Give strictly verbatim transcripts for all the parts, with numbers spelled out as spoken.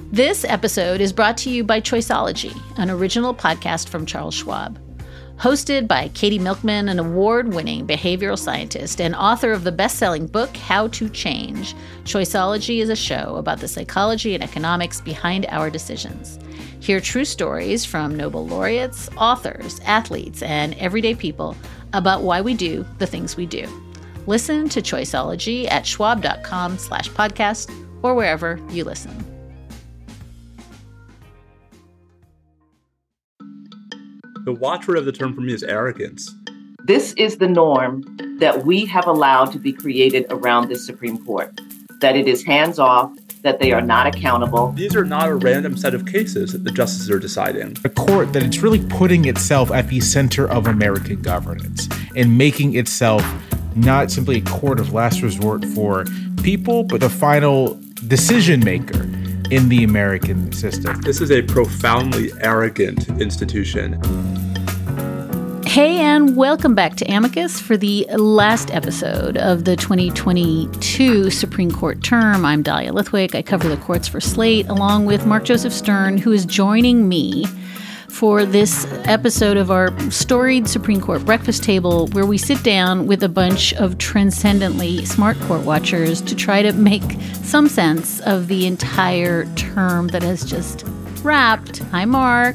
This episode is brought to you by Choiceology, an original podcast from Charles Schwab. Hosted by Katie Milkman, an award-winning behavioral scientist and author of the best-selling book, How to Change, Choiceology is a show about the psychology and economics behind our decisions. Hear true stories from Nobel laureates, authors, athletes, and everyday people about why we do the things we do. Listen to Choiceology at schwab.com slash podcast or wherever you listen. The watchword of the term for me is arrogance. This is the norm that we have allowed to be created around this Supreme Court, that it is hands-off, that they are not accountable. These are not a random set of cases that the justices are deciding. A court that it's really putting itself at the center of American governance and making itself not simply a court of last resort for people, but the final decision maker in the American system. This is a profoundly arrogant institution. Hey, and welcome back to Amicus for the last episode of the twenty twenty-two Supreme Court term. I'm Dahlia Lithwick. I cover the courts for Slate, along with Mark Joseph Stern, who is joining me for this episode of our storied Supreme Court breakfast table, where we sit down with a bunch of transcendently smart court watchers to try to make some sense of the entire term that has just wrapped. Hi, Mark.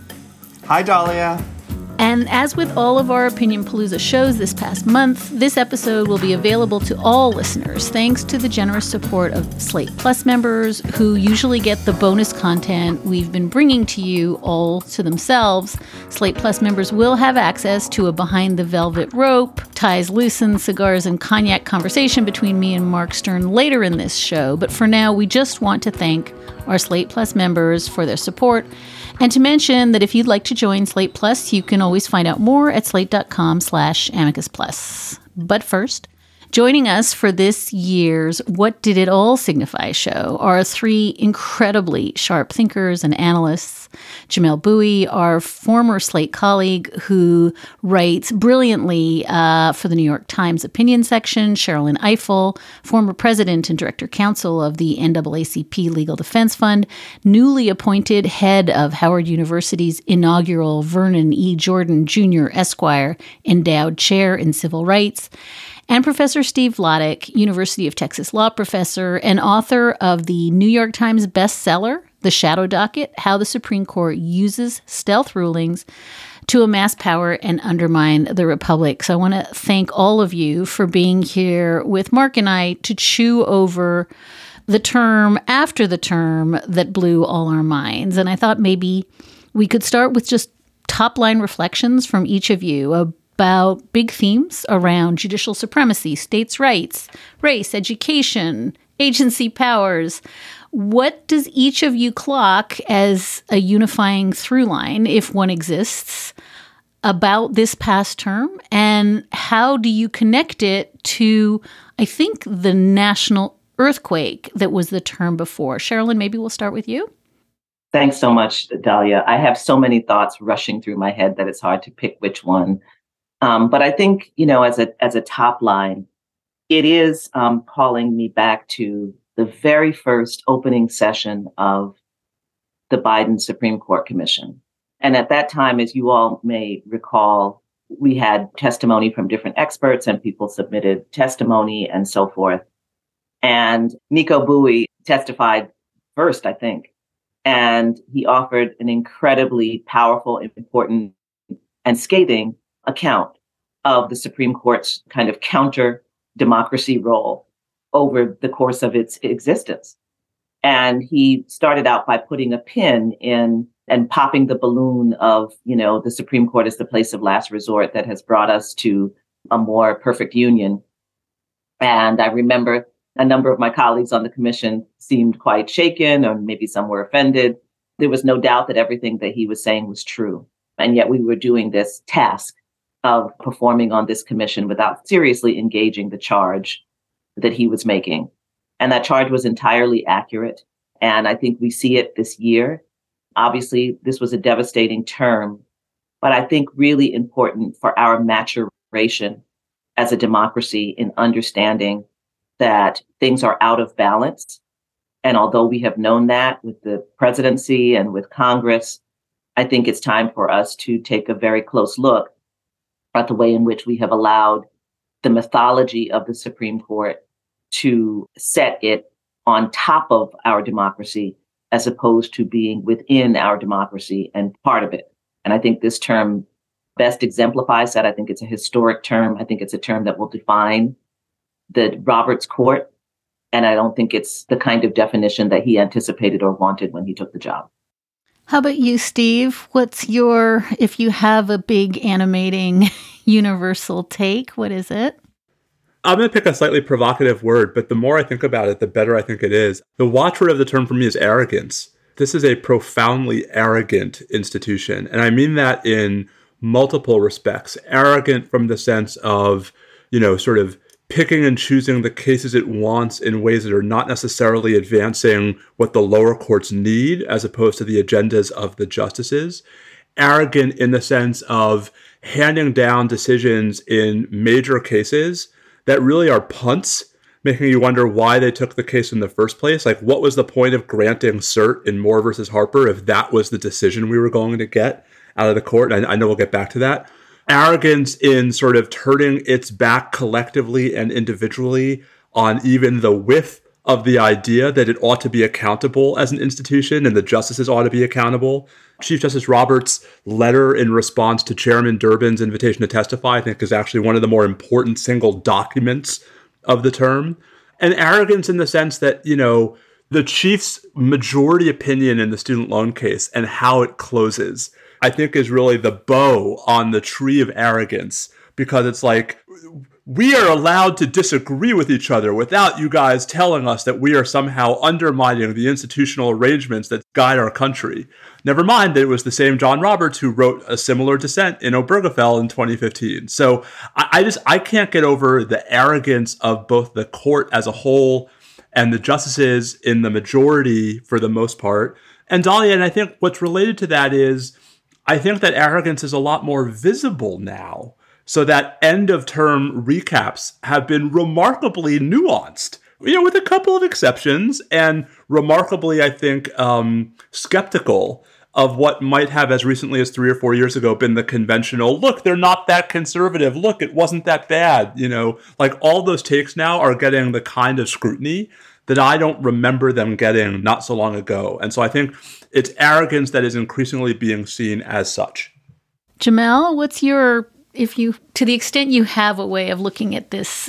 Hi, Dahlia. And as with all of our Opinion Palooza shows this past month, this episode will be available to all listeners thanks to the generous support of Slate Plus members, who usually get the bonus content we've been bringing to you all to themselves. Slate Plus members will have access to a behind the velvet rope, ties loosened, cigars and cognac conversation between me and Mark Stern later in this show. But for now, we just want to thank our Slate Plus members for their support, and to mention that if you'd like to join Slate Plus, you can always find out more at slate.com slash amicus plus. But first, joining us for this year's What Did It All Signify show are three incredibly sharp thinkers and analysts. Jamelle Bouie, our former Slate colleague who writes brilliantly uh, for the New York Times opinion section. Sherrilyn Ifill, former president and director counsel of the N double A C P Legal Defense Fund, newly appointed head of Howard University's inaugural Vernon E. Jordan Junior Esquire Endowed Chair in Civil Rights, and Professor Steve Vladeck, University of Texas law professor and author of the New York Times bestseller, The Shadow Docket: How the Supreme Court Uses Stealth Rulings to Amass Power and Undermine the Republic. So I want to thank all of you for being here with Mark and I to chew over the term after the term that blew all our minds. And I thought maybe we could start with just top-line reflections from each of you about big themes around judicial supremacy, states' rights, race, education, agency powers. What does each of you clock as a unifying through line, if one exists, about this past term? And how do you connect it to, I think, the national earthquake that was the term before? Sherrilyn, maybe we'll start with you. Thanks so much, Dahlia. I have so many thoughts rushing through my head that it's hard to pick which one. Um, but I think, you know, as a as a top line, it is um, calling me back to the very first opening session of the Biden Supreme Court Commission. And at that time, as you all may recall, we had testimony from different experts and people submitted testimony and so forth. And Nico Bouie testified first, I think. And he offered an incredibly powerful, important, and scathing account of the Supreme Court's kind of counter democracy role over the course of its existence. And he started out by putting a pin in and popping the balloon of, you know, the Supreme Court is the place of last resort that has brought us to a more perfect union. And I remember a number of my colleagues on the commission seemed quite shaken, or maybe some were offended. There was no doubt that everything that he was saying was true. And yet we were doing this task of performing on this commission without seriously engaging the charge that he was making. And that charge was entirely accurate. And I think we see it this year. Obviously, this was a devastating term, but I think really important for our maturation as a democracy in understanding that things are out of balance And although we have known that with the presidency and with Congress, I think it's time for us to take a very close look at the way in which we have allowed the mythology of the Supreme Court to set it on top of our democracy, as opposed to being within our democracy and part of it. And I think this term best exemplifies that. I think it's a historic term. I think it's a term that will define the Roberts Court. And I don't think it's the kind of definition that he anticipated or wanted when he took the job. How about you, Steve? What's your, if you have a big animating universal take, what is it? I'm going to pick a slightly provocative word, but the more I think about it, the better I think it is. The watchword of the term for me is arrogance. This is a profoundly arrogant institution. And I mean that in multiple respects. Arrogant from the sense of, you know, sort of picking and choosing the cases it wants in ways that are not necessarily advancing what the lower courts need, as opposed to the agendas of the justices. Arrogant in the sense of handing down decisions in major cases that really are punts, making you wonder why they took the case in the first place. Like, what was the point of granting cert in Moore versus Harper if that was the decision we were going to get out of the court? And I, I know we'll get back to that. Arrogance in sort of turning its back collectively and individually on even the width of the idea that it ought to be accountable as an institution and the justices ought to be accountable. Chief Justice Roberts' letter in response to Chairman Durbin's invitation to testify, I think, is actually one of the more important single documents of the term. And arrogance in the sense that, you know, the chief's majority opinion in the student loan case and how it closes, I think, is really the bow on the tree of arrogance, because it's like, we are allowed to disagree with each other without you guys telling us that we are somehow undermining the institutional arrangements that guide our country. Never mind that it was the same John Roberts who wrote a similar dissent in Obergefell in twenty fifteen. So I, I just, I can't get over the arrogance of both the court as a whole and the justices in the majority for the most part. And Dahlia, and I think what's related to that is, I think that arrogance is a lot more visible now. So that end of term recaps have been remarkably nuanced, you know, with a couple of exceptions, and remarkably, I think, um, skeptical of what might have, as recently as three or four years ago, been the conventional, look, they're not that conservative. Look, it wasn't that bad. You know, like all those takes now are getting the kind of scrutiny that I don't remember them getting not so long ago. And so I think it's arrogance that is increasingly being seen as such. Jamel, what's your, if you, to the extent you have a way of looking at this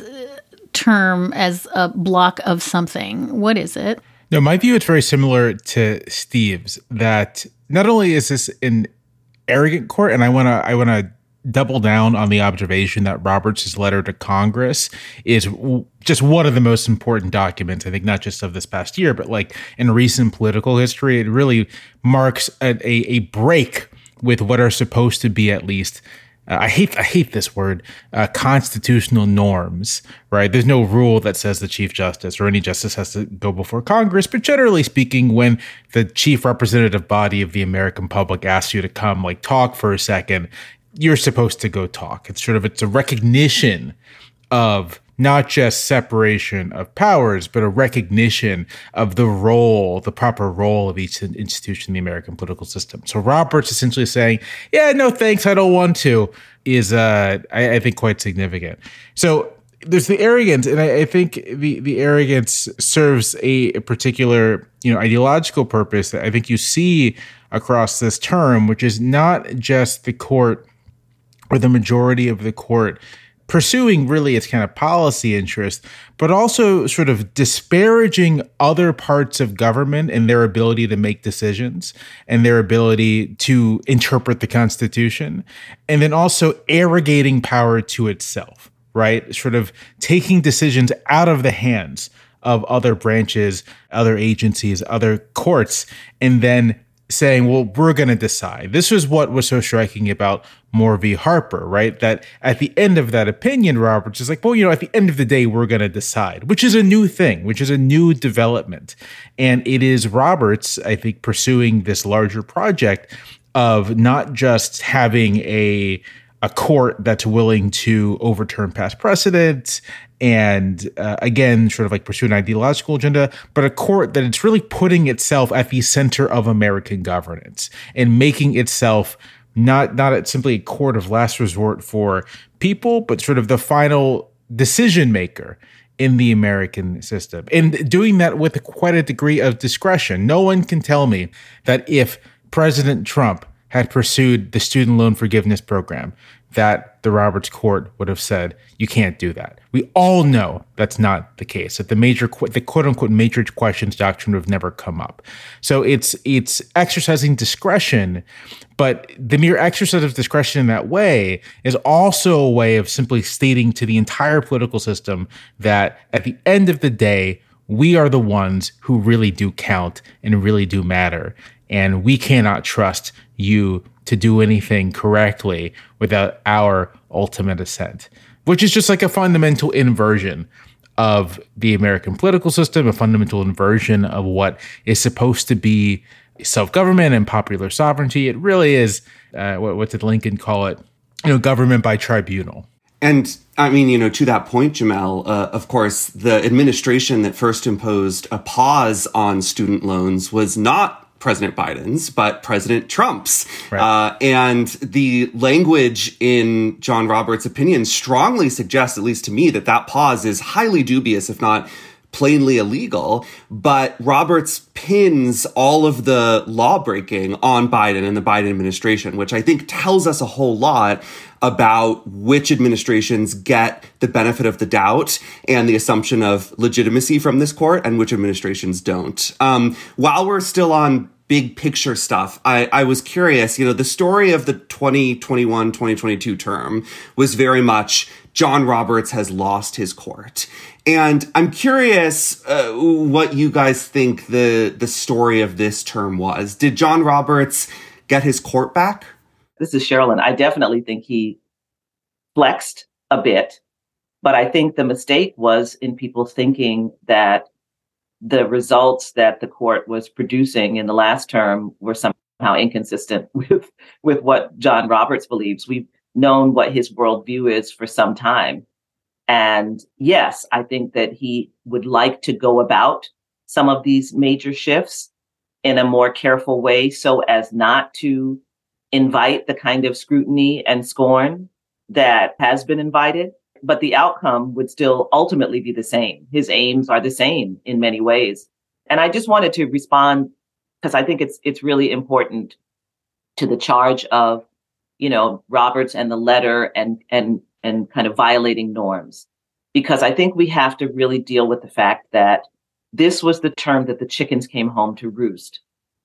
term as a block of something, what is it? No, my view is very similar to Steve's, that not only is this an arrogant court, and I want to I want to double down on the observation that Roberts' letter to Congress is w- just one of the most important documents, I think, not just of this past year, but like in recent political history. It really marks a, a, a break with what are supposed to be, at least, uh, I hate I hate this word, uh, constitutional norms, right? There's no rule that says the Chief Justice or any justice has to go before Congress, but generally speaking, when the chief representative body of the American public asks you to come, like, talk for a second, you're supposed to go talk. It's sort of, it's a recognition of not just separation of powers, but a recognition of the role, the proper role of each institution in the American political system. So Roberts essentially saying, yeah, no, thanks, I don't want to, is, uh, I, I think, quite significant. So there's the arrogance, and I, I think the, the arrogance serves a, a particular, you know, ideological purpose that I think you see across this term, which is not just the court or the majority of the court pursuing really its kind of policy interest, but also sort of disparaging other parts of government and their ability to make decisions and their ability to interpret the Constitution, and then also arrogating power to itself, right? Sort of taking decisions out of the hands of other branches, other agencies, other courts, and then saying, well, we're going to decide. This was what was so striking about Moore v. Harper, right? That at the end of that opinion, Roberts is like, well, you know, at the end of the day, we're going to decide, which is a new thing, which is a new development. And it is Roberts, I think, pursuing this larger project of not just having a a court that's willing to overturn past precedent and uh, again, sort of like pursue an ideological agenda, but a court that it's really putting itself at the center of American governance and making itself not not simply a court of last resort for people, but sort of the final decision maker in the American system. And doing that with quite a degree of discretion. No one can tell me that if President Trump had pursued the student loan forgiveness program, that the Roberts Court would have said, you can't do that. We all know that's not the case, that the major, the quote unquote major questions doctrine would have never come up. So it's it's exercising discretion, but the mere exercise of discretion in that way is also a way of simply stating to the entire political system that at the end of the day, we are the ones who really do count and really do matter. And we cannot trust you to do anything correctly without our ultimate assent, which is just like a fundamental inversion of the American political system, a fundamental inversion of what is supposed to be self-government and popular sovereignty. It really is, uh, what, what did Lincoln call it? You know, government by tribunal. And I mean, you know, to that point, Jamelle, uh, of course, the administration that first imposed a pause on student loans was not President Biden's, but President Trump's. Right. Uh, and the language in John Roberts' opinion strongly suggests, at least to me, that that pause is highly dubious, if not plainly illegal. But Roberts pins all of the lawbreaking on Biden and the Biden administration, which I think tells us a whole lot about which administrations get the benefit of the doubt and the assumption of legitimacy from this court and which administrations don't. Um, while we're still on big picture stuff, I, I was curious, you know, the story of the twenty twenty-one twenty twenty-two term was very much John Roberts has lost his court. And I'm curious uh, what you guys think the, the story of this term was. Did John Roberts get his court back? This is Sherilyn. I definitely think he flexed a bit, but I think the mistake was in people thinking that the results that the court was producing in the last term were somehow inconsistent with, with what John Roberts believes. We've known what his worldview is for some time. And yes, I think that he would like to go about some of these major shifts in a more careful way so as not to invite the kind of scrutiny and scorn that has been invited, but the outcome would still ultimately be the same. His aims are the same in many ways. And I just wanted to respond because I think it's it's really important to the charge of, you know, Roberts and the letter and and and kind of violating norms, because I think we have to really deal with the fact that this was the term that the chickens came home to roost.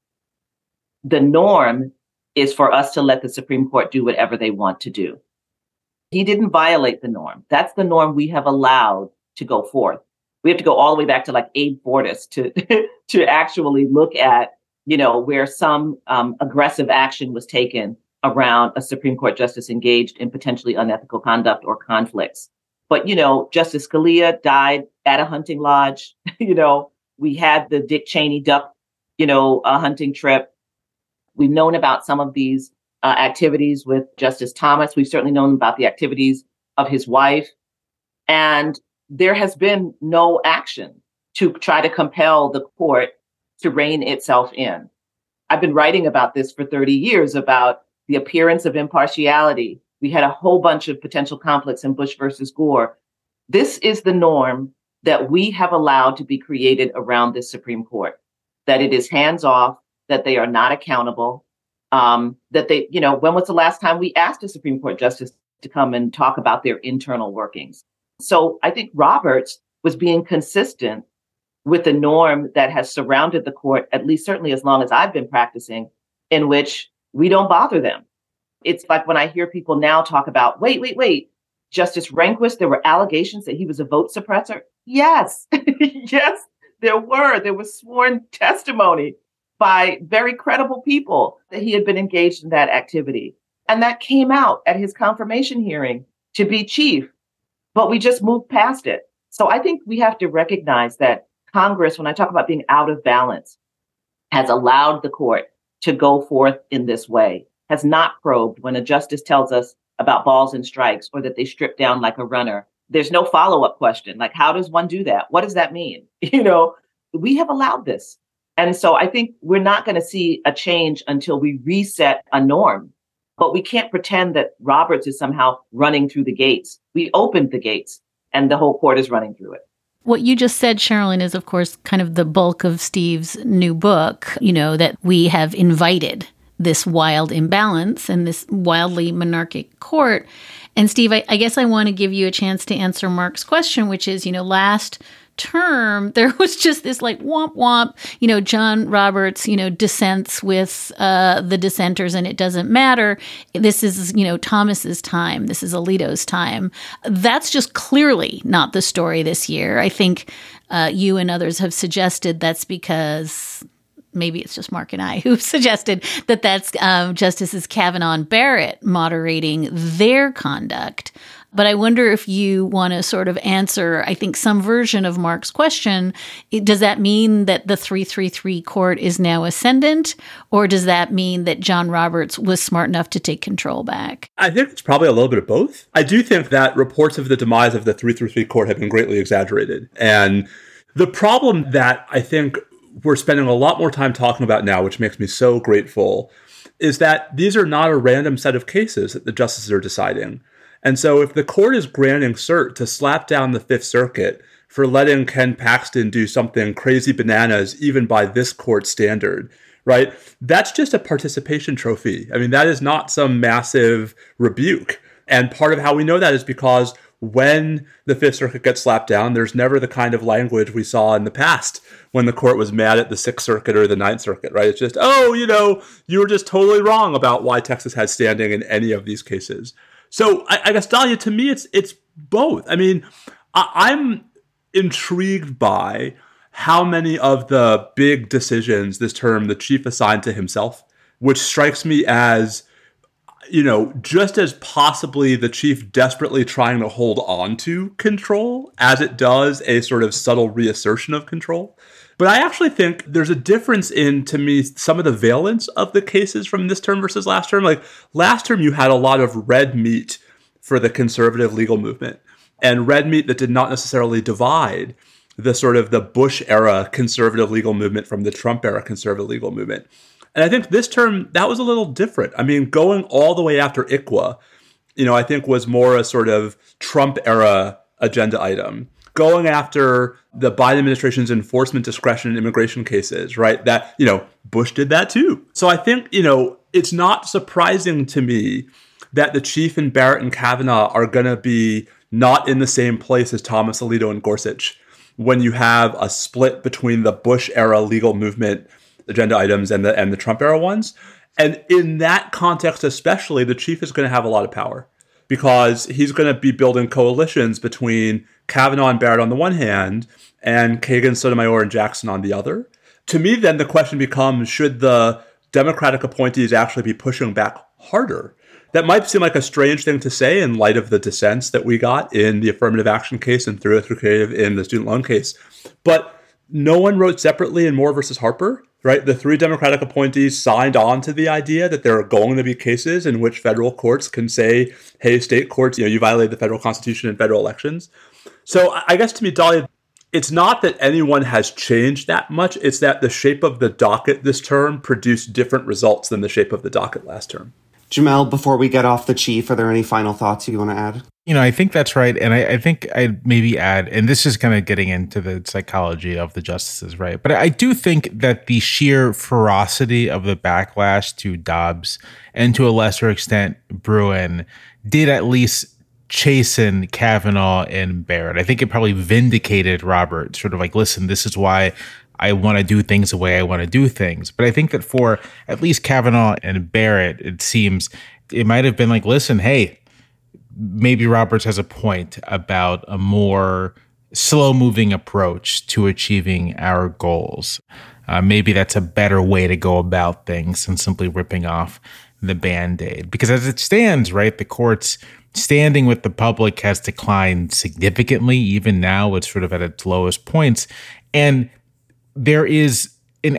The norm is for us to let the Supreme Court do whatever they want to do. He didn't violate the norm. That's the norm we have allowed to go forth. We have to go all the way back to like Abe Fortas to, to actually look at, you know, where some um, aggressive action was taken around a Supreme Court justice engaged in potentially unethical conduct or conflicts. But, you know, Justice Scalia died at a hunting lodge. You know, we had the Dick Cheney duck, you know, a hunting trip. We've known about some of these uh, activities with Justice Thomas. We've certainly known about the activities of his wife. And there has been no action to try to compel the court to rein itself in. I've been writing about this for thirty years, about the appearance of impartiality. We had a whole bunch of potential conflicts in Bush versus Gore. This is the norm that we have allowed to be created around this Supreme Court, that it is hands off, that they are not accountable, um, that they, you know, when was the last time we asked a Supreme Court justice to come and talk about their internal workings? So I think Roberts was being consistent with the norm that has surrounded the court, at least certainly as long as I've been practicing, in which we don't bother them. It's like when I hear people now talk about, wait, wait, wait, Justice Rehnquist, there were allegations that he was a vote suppressor. Yes, yes, there were. There was sworn testimony by very credible people that he had been engaged in that activity. And that came out at his confirmation hearing to be chief, but we just moved past it. So I think we have to recognize that Congress, when I talk about being out of balance, has allowed the court to go forth in this way, has not probed when a justice tells us about balls and strikes or that they strip down like a runner There's no follow-up question. Like, how does one do that? What does that mean? You know, we have allowed this. And so I think we're not going to see a change until we reset a norm. But we can't pretend that Roberts is somehow running through the gates. We opened the gates and the whole court is running through it. What you just said, Sherilyn, is, of course, kind of the bulk of Steve's new book, you know, that we have invited this wild imbalance and this wildly monarchic court. And Steve, I, I guess I want to give you a chance to answer Mark's question, which is, you know, last term, there was just this like womp womp, you know, John Roberts, you know, dissents with uh, the dissenters and it doesn't matter. This is, you know, Thomas's time. This is Alito's time. That's just clearly not the story this year. I think uh, you and others have suggested that's because maybe it's just Mark and I who've suggested that that's um, Justices Kavanaugh and Barrett moderating their conduct. But I wonder if you want to sort of answer, I think, some version of Mark's question. Does that mean that the three three three court is now ascendant? Or does that mean that John Roberts was smart enough to take control back? I think it's probably a little bit of both. I do think that reports of the demise of the three three three court have been greatly exaggerated. And the problem that I think we're spending a lot more time talking about now, which makes me so grateful, is that these are not a random set of cases that the justices are deciding. And so if the court is granting cert to slap down the Fifth Circuit for letting Ken Paxton do something crazy bananas, even by this court standard, right? That's just a participation trophy. I mean, that is not some massive rebuke. And part of how we know that is because when the Fifth Circuit gets slapped down, there's never the kind of language we saw in the past when the court was mad at the Sixth Circuit or the Ninth Circuit, right? It's just, oh, you know, you were just totally wrong about why Texas had standing in any of these cases. So I, I guess, Dahlia, to me, it's it's both. I mean, I, I'm intrigued by how many of the big decisions this term the chief assigned to himself, which strikes me as, you know, just as possibly the chief desperately trying to hold on to control as it does a sort of subtle reassertion of control. But I actually think there's a difference in, to me, some of the valence of the cases from this term versus last term. Like last term, you had a lot of red meat for the conservative legal movement, and red meat that did not necessarily divide the sort of the Bush era conservative legal movement from the Trump era conservative legal movement. And I think this term, that was a little different. I mean, going all the way after I C W A, you know, I think was more a sort of Trump era agenda item. Going after the Biden administration's enforcement discretion in immigration cases, right? That, you know, Bush did that too. So I think, you know, it's not surprising to me that the chief and Barrett and Kavanaugh are going to be not in the same place as Thomas, Alito, and Gorsuch when you have a split between the Bush era legal movement agenda items and the and the Trump era ones. And in that context, especially, the chief is going to have a lot of power because he's going to be building coalitions between Kavanaugh and Barrett on the one hand and Kagan, Sotomayor, and Jackson on the other. To me, then the question becomes, should the Democratic appointees actually be pushing back harder? That might seem like a strange thing to say in light of the dissents that we got in the affirmative action case and through through creative in the student loan case. But no one wrote separately in Moore versus Harper, right? The three Democratic appointees signed on to the idea that there are going to be cases in which federal courts can say, hey, state courts, you know, you violated the federal constitution in federal elections. So I guess to me, Dahlia, it's not that anyone has changed that much. It's that the shape of the docket this term produced different results than the shape of the docket last term. Jamelle, before we get off the chief, are there any final thoughts you want to add? You know, I think that's right. And I, I think I'd maybe add, and this is kind of getting into the psychology of the justices, right? But I do think that the sheer ferocity of the backlash to Dobbs and to a lesser extent Bruen did at least chasten Kavanaugh and Barrett. I think it probably vindicated Roberts, sort of like, listen, this is why I want to do things the way I want to do things. But I think that for at least Kavanaugh and Barrett, it seems it might have been like, listen, hey, maybe Roberts has a point about a more slow-moving approach to achieving our goals. Uh, maybe that's a better way to go about things than simply ripping off the Band-Aid. Because as it stands, right, the court's standing with the public has declined significantly. Even now, it's sort of at its lowest points. And there is an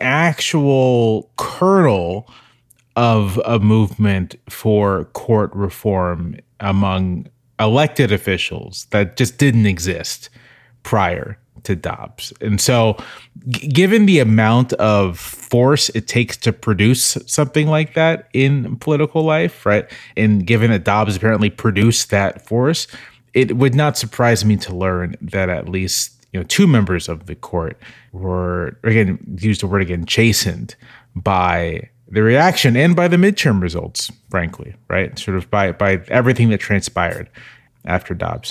actual kernel of a movement for court reform among elected officials that just didn't exist prior to Dobbs. And so g- given the amount of force it takes to produce something like that in political life, right? And given that Dobbs apparently produced that force, it would not surprise me to learn that at least, you know, two members of the court were, again, used the word again, chastened by the reaction and by the midterm results, frankly, right? Sort of by by everything that transpired after Dobbs.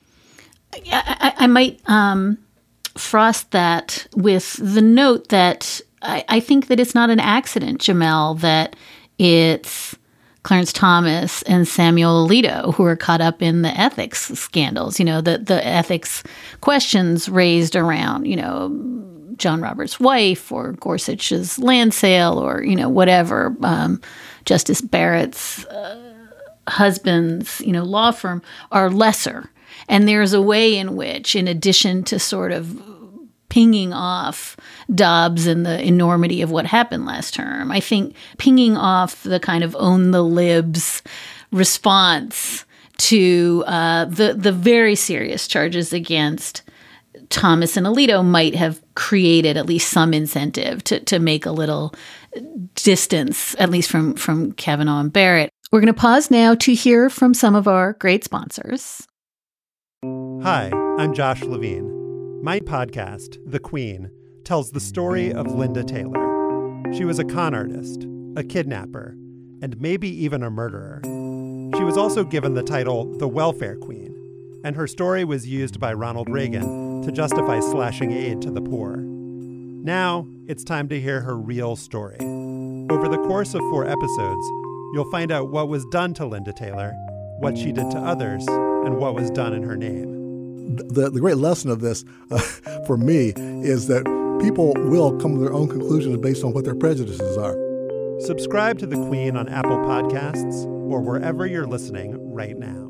I, I, I might um, frost that with the note that I, I think that it's not an accident, Jamelle, that it's Clarence Thomas and Samuel Alito who are caught up in the ethics scandals, you know, the, the ethics questions raised around, you know, John Roberts' wife or Gorsuch's land sale or, you know, whatever, um, Justice Barrett's uh, husband's, you know, law firm are lesser. And there's a way in which, in addition to sort of pinging off Dobbs and the enormity of what happened last term, I think pinging off the kind of own the libs response to uh, the, the very serious charges against Thomas and Alito might have created at least some incentive to, to make a little distance, at least from, from Kavanaugh and Barrett. We're going to pause now to hear from some of our great sponsors. Hi, I'm Josh Levine. My podcast, The Queen, tells the story of Linda Taylor. She was a con artist, a kidnapper, and maybe even a murderer. She was also given the title The Welfare Queen, and her story was used by Ronald Reagan to justify slashing aid to the poor. Now, it's time to hear her real story. Over the course of four episodes, you'll find out what was done to Linda Taylor, what she did to others, and what was done in her name. The, the great lesson of this, uh, for me, is that people will come to their own conclusions based on what their prejudices are. Subscribe to The Queen on Apple Podcasts or wherever you're listening right now.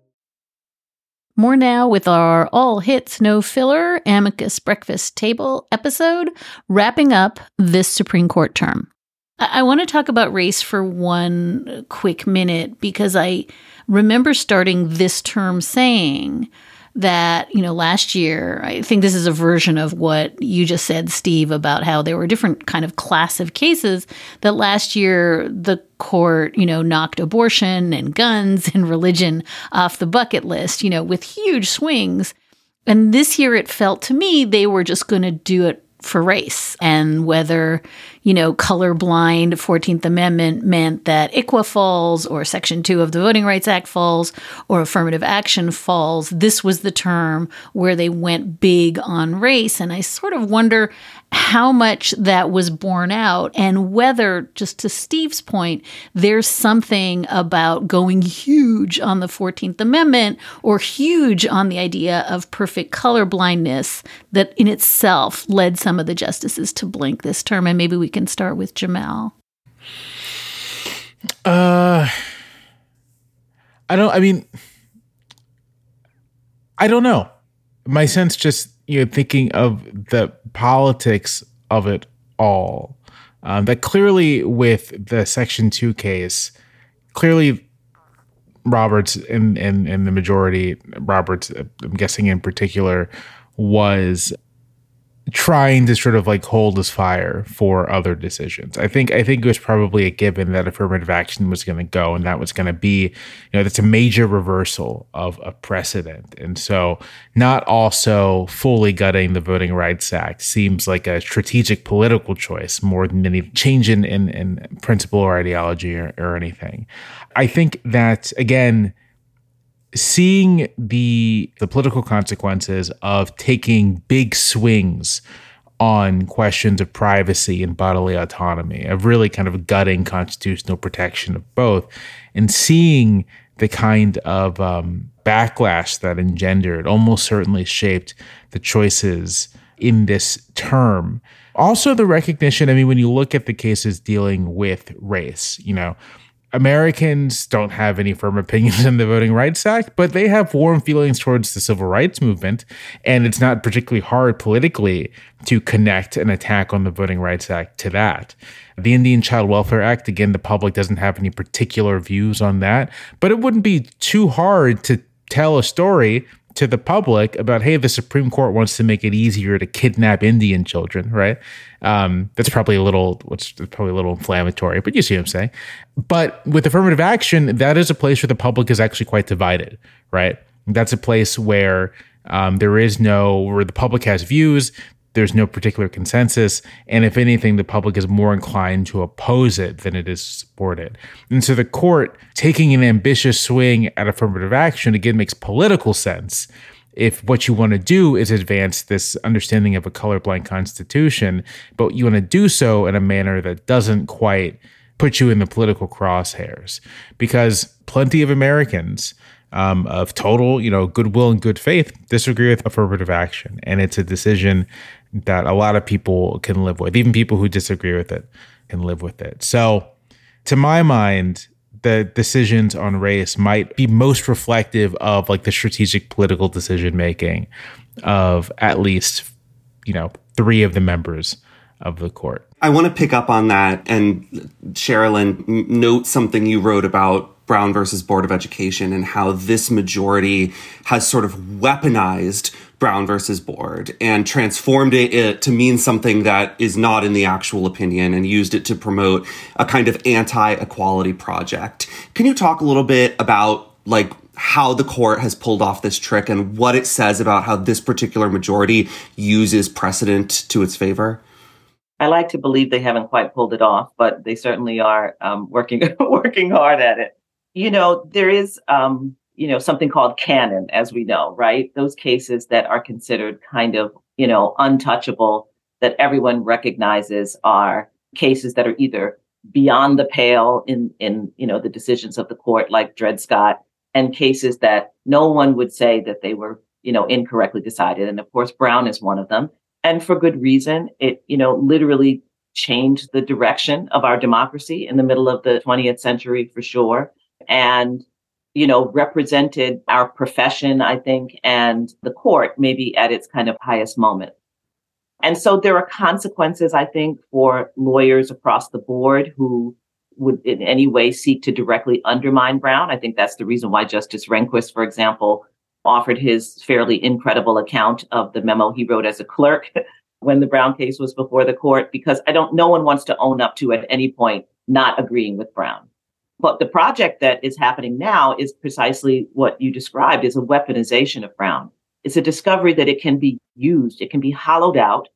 More now with our all hits, no filler Amicus Breakfast Table episode, wrapping up this Supreme Court term. I, I want to talk about race for one quick minute because I remember starting this term saying that, you know, last year, I think this is a version of what you just said, Steve, about how there were different kind of class of cases that last year the court, you know, knocked abortion and guns and religion off the bucket list, you know, with huge swings. And this year it felt to me they were just going to do it for race, and whether, you know, colorblind fourteenth Amendment meant that I C W A falls or Section two of the Voting Rights Act falls or affirmative action falls. This was the term where they went big on race. And I sort of wonder how much that was borne out and whether, just to Steve's point, there's something about going huge on the fourteenth Amendment or huge on the idea of perfect colorblindness that in itself led some of the justices to blink this term. And maybe we can start with Jamelle. Uh, I don't, I mean, I don't know. My sense just, you know, thinking of the politics of it all, um, that clearly with the Section two case, clearly Roberts and, and, and the majority, Roberts, I'm guessing in particular, was trying to sort of like hold his fire for other decisions. I think I think it was probably a given that affirmative action was going to go, and that was going to be, you know, that's a major reversal of a precedent. And so not also fully gutting the Voting Rights Act seems like a strategic political choice more than any change in, in, in principle or ideology or, or anything. I think that, again, seeing the the political consequences of taking big swings on questions of privacy and bodily autonomy, of really kind of gutting constitutional protection of both, and seeing the kind of um, backlash that engendered almost certainly shaped the choices in this term. Also the recognition, I mean, when you look at the cases dealing with race, you know, Americans don't have any firm opinions on the Voting Rights Act, but they have warm feelings towards the civil rights movement. And it's not particularly hard politically to connect an attack on the Voting Rights Act to that. The Indian Child Welfare Act, again, the public doesn't have any particular views on that, but it wouldn't be too hard to tell a story to the public about, hey, the Supreme Court wants to make it easier to kidnap Indian children, right? Um, that's probably a little, what's probably a little inflammatory, but you see what I'm saying. But with affirmative action, that is a place where the public is actually quite divided, right? That's a place where um, there is no, where the public has views, there's no particular consensus, and if anything, the public is more inclined to oppose it than it is support it. And so the court taking an ambitious swing at affirmative action, again, makes political sense if what you want to do is advance this understanding of a colorblind constitution, but you want to do so in a manner that doesn't quite put you in the political crosshairs. Because plenty of Americans Um, of total, you know, goodwill and good faith, disagree with affirmative action. And it's a decision that a lot of people can live with. Even people who disagree with it can live with it. So to my mind, the decisions on race might be most reflective of like the strategic political decision making of at least, you know, three of the members of the court. I want to pick up on that and, Sherilyn, note something you wrote about Brown versus Board of Education and how this majority has sort of weaponized Brown versus Board and transformed it, it to mean something that is not in the actual opinion and used it to promote a kind of anti-equality project. Can you talk a little bit about like how the court has pulled off this trick and what it says about how this particular majority uses precedent to its favor? I like to believe they haven't quite pulled it off, but they certainly are um, working working hard at it. You know, there is, um, you know, something called canon, as we know, right? Those cases that are considered kind of, you know, untouchable, that everyone recognizes are cases that are either beyond the pale in, in, you know, the decisions of the court, like Dred Scott, and cases that no one would say that they were, you know, incorrectly decided. And of course, Brown is one of them. And for good reason. It, you know, literally changed the direction of our democracy in the middle of the twentieth century, for sure. And, you know, represented our profession, I think, and the court maybe at its kind of highest moment. And so there are consequences, I think, for lawyers across the board who would in any way seek to directly undermine Brown. I think that's the reason why Justice Rehnquist, for example, offered his fairly incredible account of the memo he wrote as a clerk when the Brown case was before the court, because I don't, no one wants to own up to at any point not agreeing with Brown. But the project that is happening now is precisely what you described as a weaponization of Brown. It's a discovery that it can be used, it can be hollowed out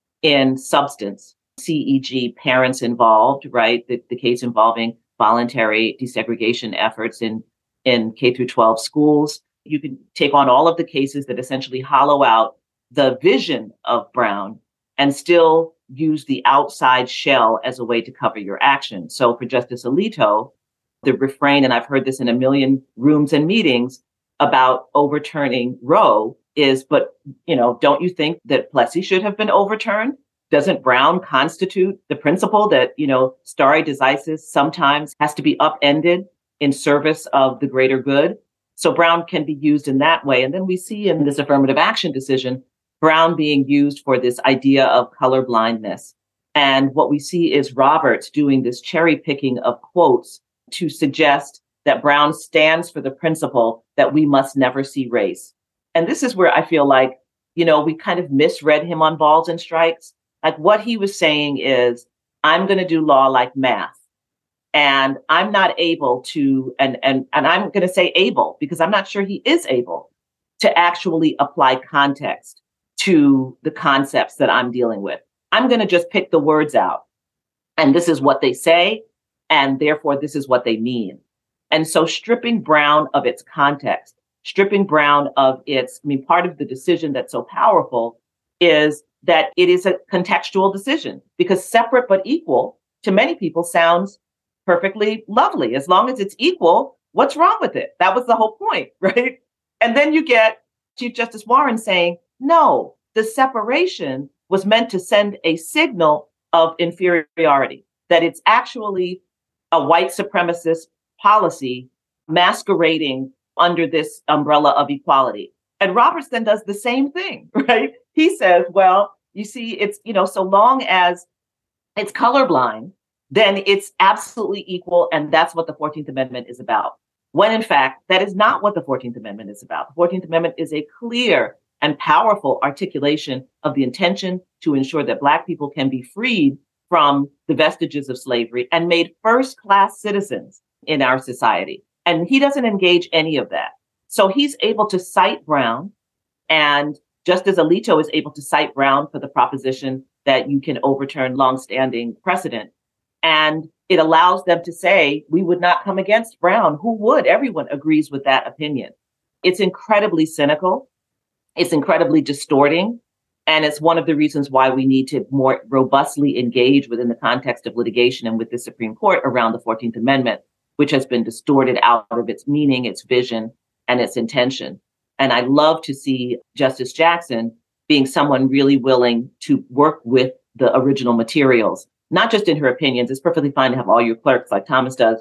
in substance, C for example, parents involved, right? The, the case involving voluntary desegregation efforts in, in K through twelve schools. You can take on all of the cases that essentially hollow out the vision of Brown and still use the outside shell as a way to cover your action. So for Justice Alito, the refrain, and I've heard this in a million rooms and meetings about overturning Roe, is, but, you know, don't you think that Plessy should have been overturned? Doesn't Brown constitute the principle that, you know, stare decisis sometimes has to be upended in service of the greater good? So Brown can be used in that way. And then we see in this affirmative action decision, Brown being used for this idea of color blindness. And what we see is Roberts doing this cherry picking of quotes to suggest that Brown stands for the principle that we must never see race. And this is where I feel like, you know, we kind of misread him on Balls and Strikes. Like what he was saying is, I'm going to do law like math. And I'm not able to, and, and, and I'm going to say able, because I'm not sure he is able to actually apply context to the concepts that I'm dealing with. I'm going to just pick the words out. And this is what they say. And therefore, this is what they mean. And so stripping Brown of its context, stripping Brown of its, I mean, part of the decision that's so powerful is that it is a contextual decision, because separate but equal to many people sounds perfectly lovely. As long as it's equal, what's wrong with it? That was the whole point, right? And then you get Chief Justice Warren saying, no, the separation was meant to send a signal of inferiority, that it's actually a white supremacist policy masquerading under this umbrella of equality. And Roberts then does the same thing, right? He says, well, you see, it's, you know, so long as it's colorblind, then it's absolutely equal. And that's what the fourteenth Amendment is about. when in fact, that is not what the fourteenth Amendment is about. The fourteenth Amendment is a clear and powerful articulation of the intention to ensure that Black people can be freed from the vestiges of slavery and made first-class citizens in our society. And he doesn't engage any of that. So he's able to cite Brown, and Justice Alito is able to cite Brown for the proposition that you can overturn longstanding precedent. And it allows them to say, we would not come against Brown. Who would? Everyone agrees with that opinion. It's incredibly cynical. It's incredibly distorting. And it's one of the reasons why we need to more robustly engage within the context of litigation and with the Supreme Court around the fourteenth Amendment, which has been distorted out of its meaning, its vision, and its intention. And I love to see Justice Jackson being someone really willing to work with the original materials, not just in her opinions. It's perfectly fine to have all your clerks, like Thomas does,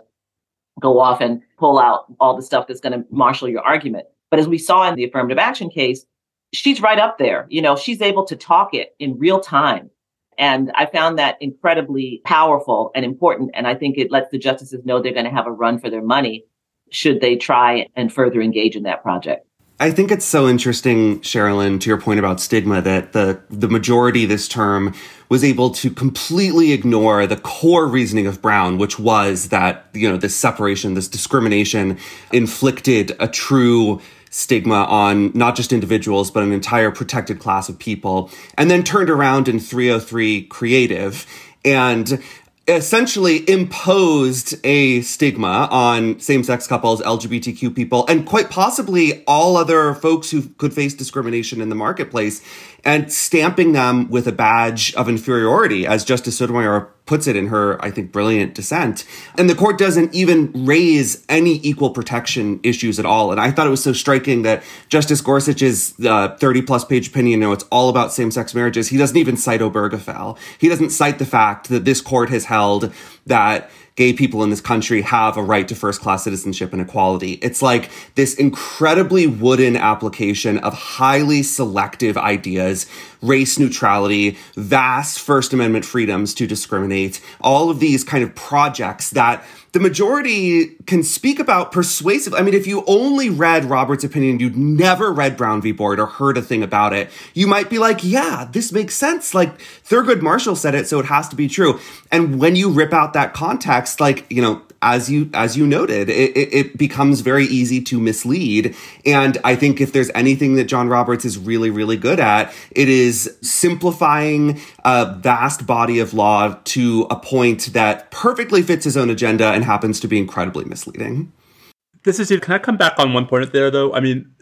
go off and pull out all the stuff that's going to marshal your argument. But as we saw in the affirmative action case, she's right up there. You know, she's able to talk it in real time. And I found that incredibly powerful and important. And I think it lets the justices know they're going to have a run for their money should they try and further engage in that project. I think it's so interesting, Sherilyn, to your point about stigma, that the, the majority this term was able to completely ignore the core reasoning of Brown, which was that, you know, this separation, this discrimination inflicted a true stigma on not just individuals, but an entire protected class of people, and then turned around in three oh three Creative and essentially imposed a stigma on same-sex couples, L G B T Q people, and quite possibly all other folks who could face discrimination in the marketplace, and stamping them with a badge of inferiority, as Justice Sotomayor puts it in her, I think, brilliant dissent. And the court doesn't even raise any equal protection issues at all. And I thought it was so striking that Justice Gorsuch's uh, thirty-plus page opinion, you know, it's all about same-sex marriages. He doesn't even cite Obergefell. He doesn't cite the fact that this court has held that gay people in this country have a right to first-class citizenship and equality. It's like this incredibly wooden application of highly selective ideas, race neutrality, vast First Amendment freedoms to discriminate, all of these kind of projects that the majority can speak about persuasive. I mean, if you only read Roberts' opinion, you'd never read Brown v. Board or heard a thing about it, you might be like, yeah, this makes sense. Like, Thurgood Marshall said it, so it has to be true. And when you rip out that context, like, you know, as you as you noted, it, it, it becomes very easy to mislead. And I think if there's anything that John Roberts is really, really good at, it is simplifying a vast body of law to a point that perfectly fits his own agenda and happens to be incredibly misleading. This is, can I come back on one point there, though? I mean,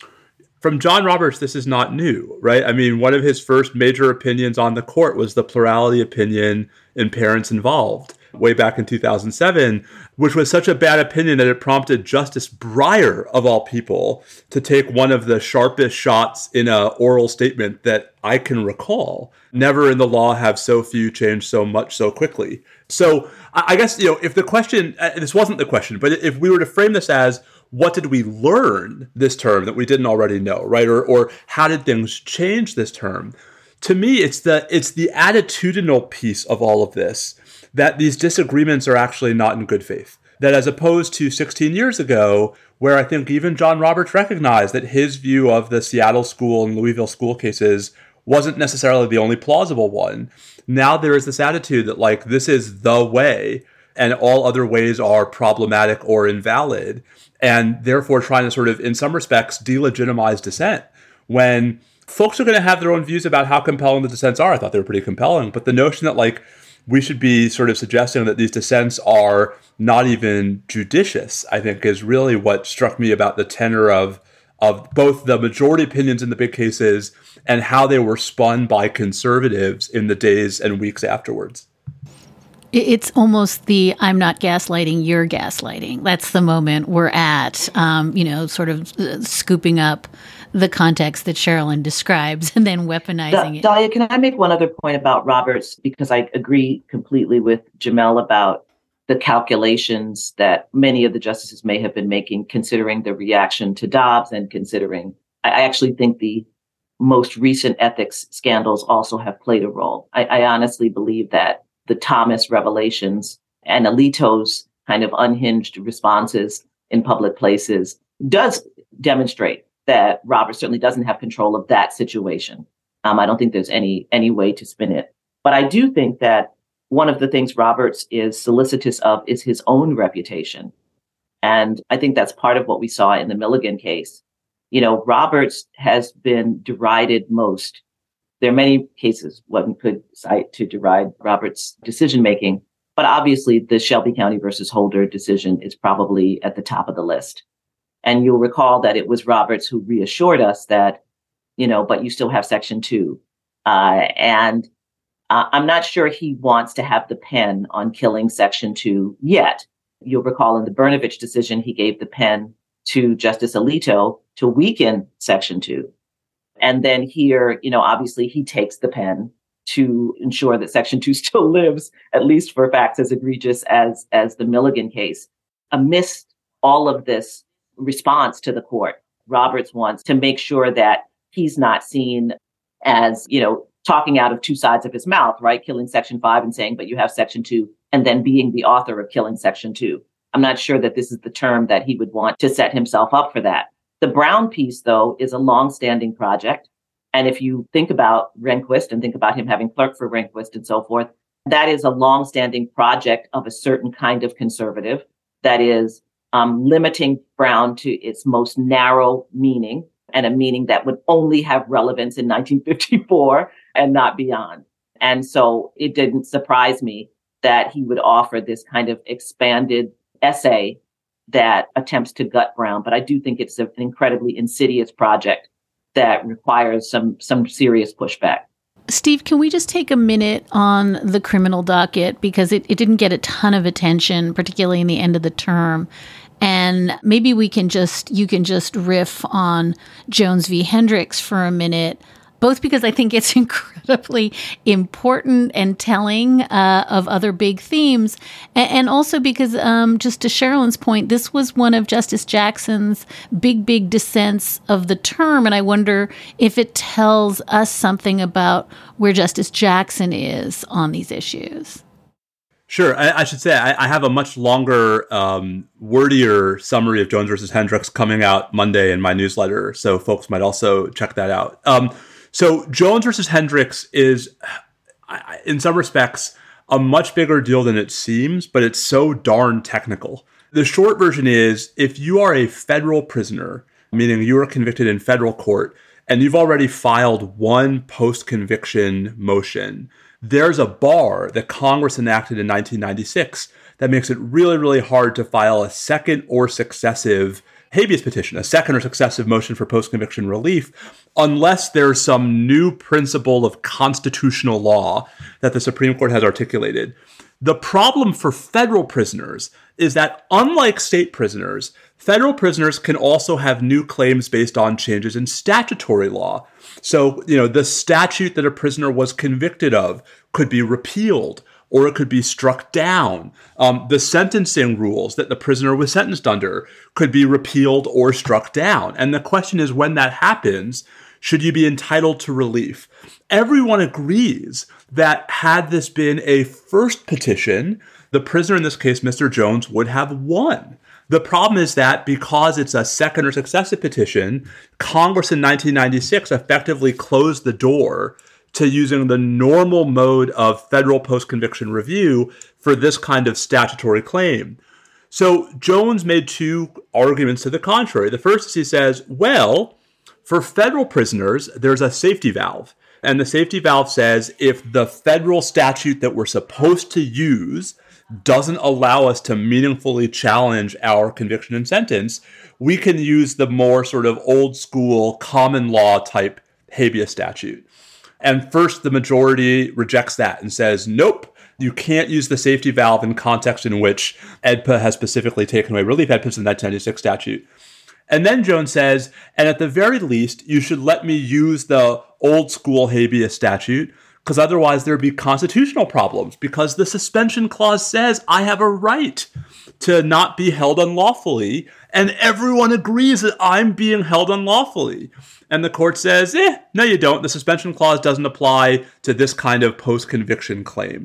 from John Roberts, this is not new, right? I mean, one of his first major opinions on the court was the plurality opinion in Parents Involved, way back in two thousand seven, which was such a bad opinion that it prompted Justice Breyer, of all people, to take one of the sharpest shots in an oral statement that I can recall. Never in the law have so few changed so much so quickly. So I guess, you know, if the question, uh, this wasn't the question, but if we were to frame this as, what did we learn this term that we didn't already know, right? Or, or how did things change this term? To me, it's the it's the attitudinal piece of all of this, that these disagreements are actually not in good faith. That as opposed to sixteen years ago, where I think even John Roberts recognized that his view of the Seattle school and Louisville school cases wasn't necessarily the only plausible one. Now there is this attitude that, like, this is the way and all other ways are problematic or invalid, and therefore trying to sort of, in some respects, delegitimize dissent when folks are going to have their own views about how compelling the dissents are. I thought they were pretty compelling, but the notion that, like, we should be sort of suggesting that these dissents are not even judicious, I think, is really what struck me about the tenor of of both the majority opinions in the big cases and how they were spun by conservatives in the days and weeks afterwards. It's almost the I'm not gaslighting, you're gaslighting. That's the moment we're at, um, you know, sort of uh, scooping up the context that Sherilyn describes and then weaponizing da- it. Dahlia, can I make one other point about Roberts? Because I agree completely with Jamel about the calculations that many of the justices may have been making, considering the reaction to Dobbs and considering, I, I actually think the most recent ethics scandals also have played a role. I, I honestly believe that the Thomas revelations and Alito's kind of unhinged responses in public places does demonstrate that Roberts certainly doesn't have control of that situation. Um, I don't think there's any any way to spin it. But I do think that one of the things Roberts is solicitous of is his own reputation. And I think that's part of what we saw in the Milligan case. You know, Roberts has been derided most. There are many cases one could cite to deride Roberts' decision-making, but obviously the Shelby County versus Holder decision is probably at the top of the list. And you'll recall that it was Roberts who reassured us that, you know, but you still have Section two. Uh, and uh, I'm not sure he wants to have the pen on killing Section two yet. You'll recall in the Brnovich decision, he gave the pen to Justice Alito to weaken Section two. And then here, you know, obviously he takes the pen to ensure that Section two still lives, at least for facts as egregious as, as the Milligan case. Amidst all of this response to the court, Roberts wants to make sure that he's not seen as, you know, talking out of two sides of his mouth, right? Killing Section five and saying, but you have Section two, and then being the author of killing Section two. I'm not sure that this is the term that he would want to set himself up for that. The Brown piece, though, is a longstanding project. And if you think about Rehnquist and think about him having clerked for Rehnquist and so forth, that is a longstanding project of a certain kind of conservative that is um, limiting Brown to its most narrow meaning, and a meaning that would only have relevance in nineteen fifty-four and not beyond. And so it didn't surprise me that he would offer this kind of expanded essay that attempts to gut Brown. But I do think it's an incredibly insidious project that requires some some serious pushback. Steve, can we just take a minute on the criminal docket? Because it, it didn't get a ton of attention, particularly in the end of the term. And maybe we can just, you can just riff on Jones v. Hendricks for a minute, both because I think it's incredibly important and telling uh, of other big themes, and, and also because, um, just to Sherilyn's point, this was one of Justice Jackson's big, big dissents of the term, and I wonder if it tells us something about where Justice Jackson is on these issues. Sure. I, I should say I, I have a much longer, um, wordier summary of Jones versus Hendricks coming out Monday in my newsletter, so folks might also check that out. Um, so Jones versus Hendricks is, in some respects, a much bigger deal than it seems, but it's so darn technical. The short version is, if you are a federal prisoner, meaning you are convicted in federal court, and you've already filed one post-conviction motion, there's a bar that Congress enacted in nineteen ninety-six that makes it really, really hard to file a second or successive habeas petition, a second or successive motion for post-conviction relief, unless there's some new principle of constitutional law that the Supreme Court has articulated. The problem for federal prisoners is that, unlike state prisoners, federal prisoners can also have new claims based on changes in statutory law. So, you know, the statute that a prisoner was convicted of could be repealed, or it could be struck down. Um, the sentencing rules that the prisoner was sentenced under could be repealed or struck down. And the question is, when that happens, should you be entitled to relief? Everyone agrees that had this been a first petition, the prisoner in this case, Mister Jones, would have won. The problem is that because it's a second or successive petition, Congress in nineteen ninety-six effectively closed the door to using the normal mode of federal post-conviction review for this kind of statutory claim. So Jones made two arguments to the contrary. The first is he says, well, for federal prisoners, there's a safety valve. And the safety valve says if the federal statute that we're supposed to use doesn't allow us to meaningfully challenge our conviction and sentence, we can use the more sort of old school common law type habeas statute. And first, the majority rejects that and says, nope, you can't use the safety valve in context in which E D P A has specifically taken away relief. E D P A is the nineteen ninety-six statute. And then Jones says, and at the very least, you should let me use the old school habeas statute, because otherwise there'd be constitutional problems, because the suspension clause says I have a right to not be held unlawfully, and everyone agrees that I'm being held unlawfully. And the court says, eh, no, you don't. The suspension clause doesn't apply to this kind of post-conviction claim.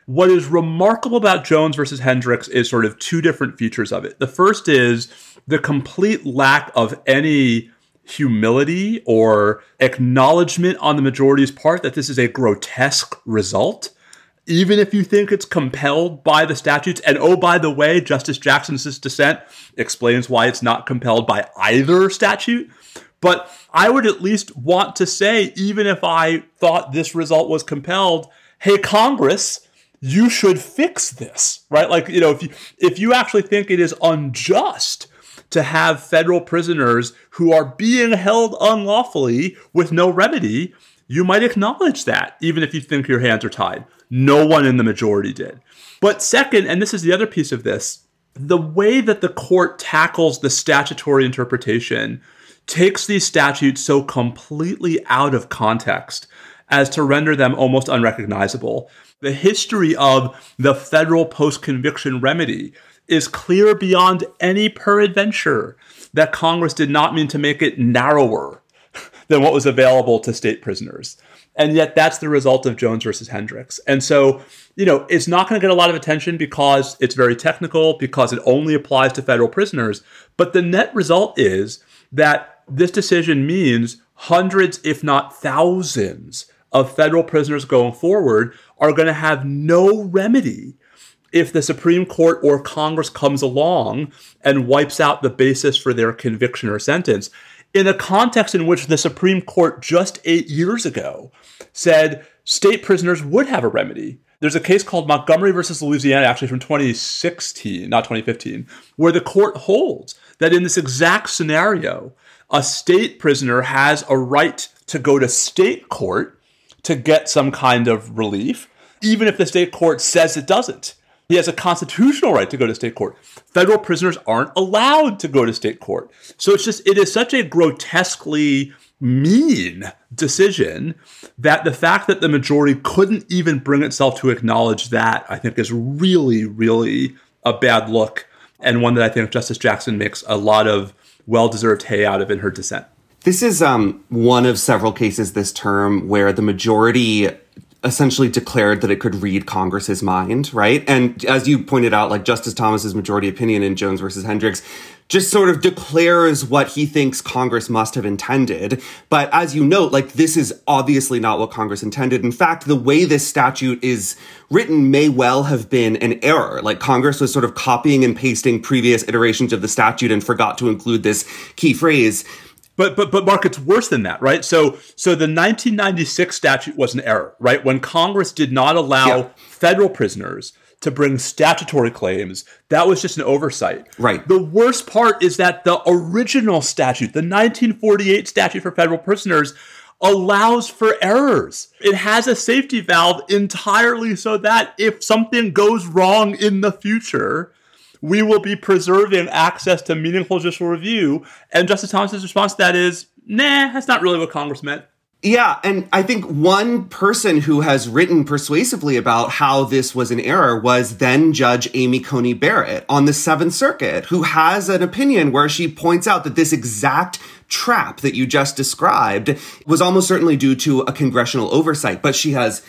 What is remarkable about Jones versus Hendricks is sort of two different features of it. The first is the complete lack of any humility or acknowledgement on the majority's part that this is a grotesque result, even if you think it's compelled by the statutes. And oh, by the way, Justice Jackson's dissent explains why it's not compelled by either statute. But I would at least want to say, even if I thought this result was compelled, hey, Congress, you should fix this, right? Like, you know, if you, if you actually think it is unjust to have federal prisoners who are being held unlawfully with no remedy, you might acknowledge that, even if you think your hands are tied. No one in the majority did. But second, and this is the other piece of this, the way that the court tackles the statutory interpretation takes these statutes so completely out of context as to render them almost unrecognizable. The history of the federal post-conviction remedy is clear beyond any peradventure that Congress did not mean to make it narrower than what was available to state prisoners. And yet that's the result of Jones versus Hendricks. And so, you know, it's not going to get a lot of attention because it's very technical, because it only applies to federal prisoners. But the net result is that this decision means hundreds, if not thousands, of federal prisoners going forward are going to have no remedy if the Supreme Court or Congress comes along and wipes out the basis for their conviction or sentence, in a context in which the Supreme Court just eight years ago said state prisoners would have a remedy. There's a case called Montgomery versus Louisiana, actually from twenty sixteen, not twenty fifteen, where the court holds that in this exact scenario, a state prisoner has a right to go to state court to get some kind of relief, even if the state court says it doesn't. He has a constitutional right to go to state court. Federal prisoners aren't allowed to go to state court. So it's just, it is such a grotesquely mean decision that the fact that the majority couldn't even bring itself to acknowledge that, I think, is really, really a bad look, and one that I think Justice Jackson makes a lot of well-deserved hay out of in her dissent. This is um, one of several cases this term where the majority essentially declared that it could read Congress's mind, right? And as you pointed out, like Justice Thomas's majority opinion in Jones versus Hendricks just sort of declares what he thinks Congress must have intended. But as you note, like this is obviously not what Congress intended. In fact, the way this statute is written may well have been an error. Like Congress was sort of copying and pasting previous iterations of the statute and forgot to include this key phrase. But but but Mark, it's worse than that, right? So so the nineteen ninety-six statute was an error, right? When Congress did not allow yeah. federal prisoners to bring statutory claims, that was just an oversight. Right. The worst part is that the original statute, the nineteen forty-eight statute for federal prisoners, allows for errors. It has a safety valve entirely so that if something goes wrong in the future, we will be preserving access to meaningful judicial review. And Justice Thomas's response to that is, nah, that's not really what Congress meant. Yeah, and I think one person who has written persuasively about how this was an error was then Judge Amy Coney Barrett on the Seventh Circuit, who has an opinion where she points out that this exact trap that you just described was almost certainly due to a congressional oversight. But she has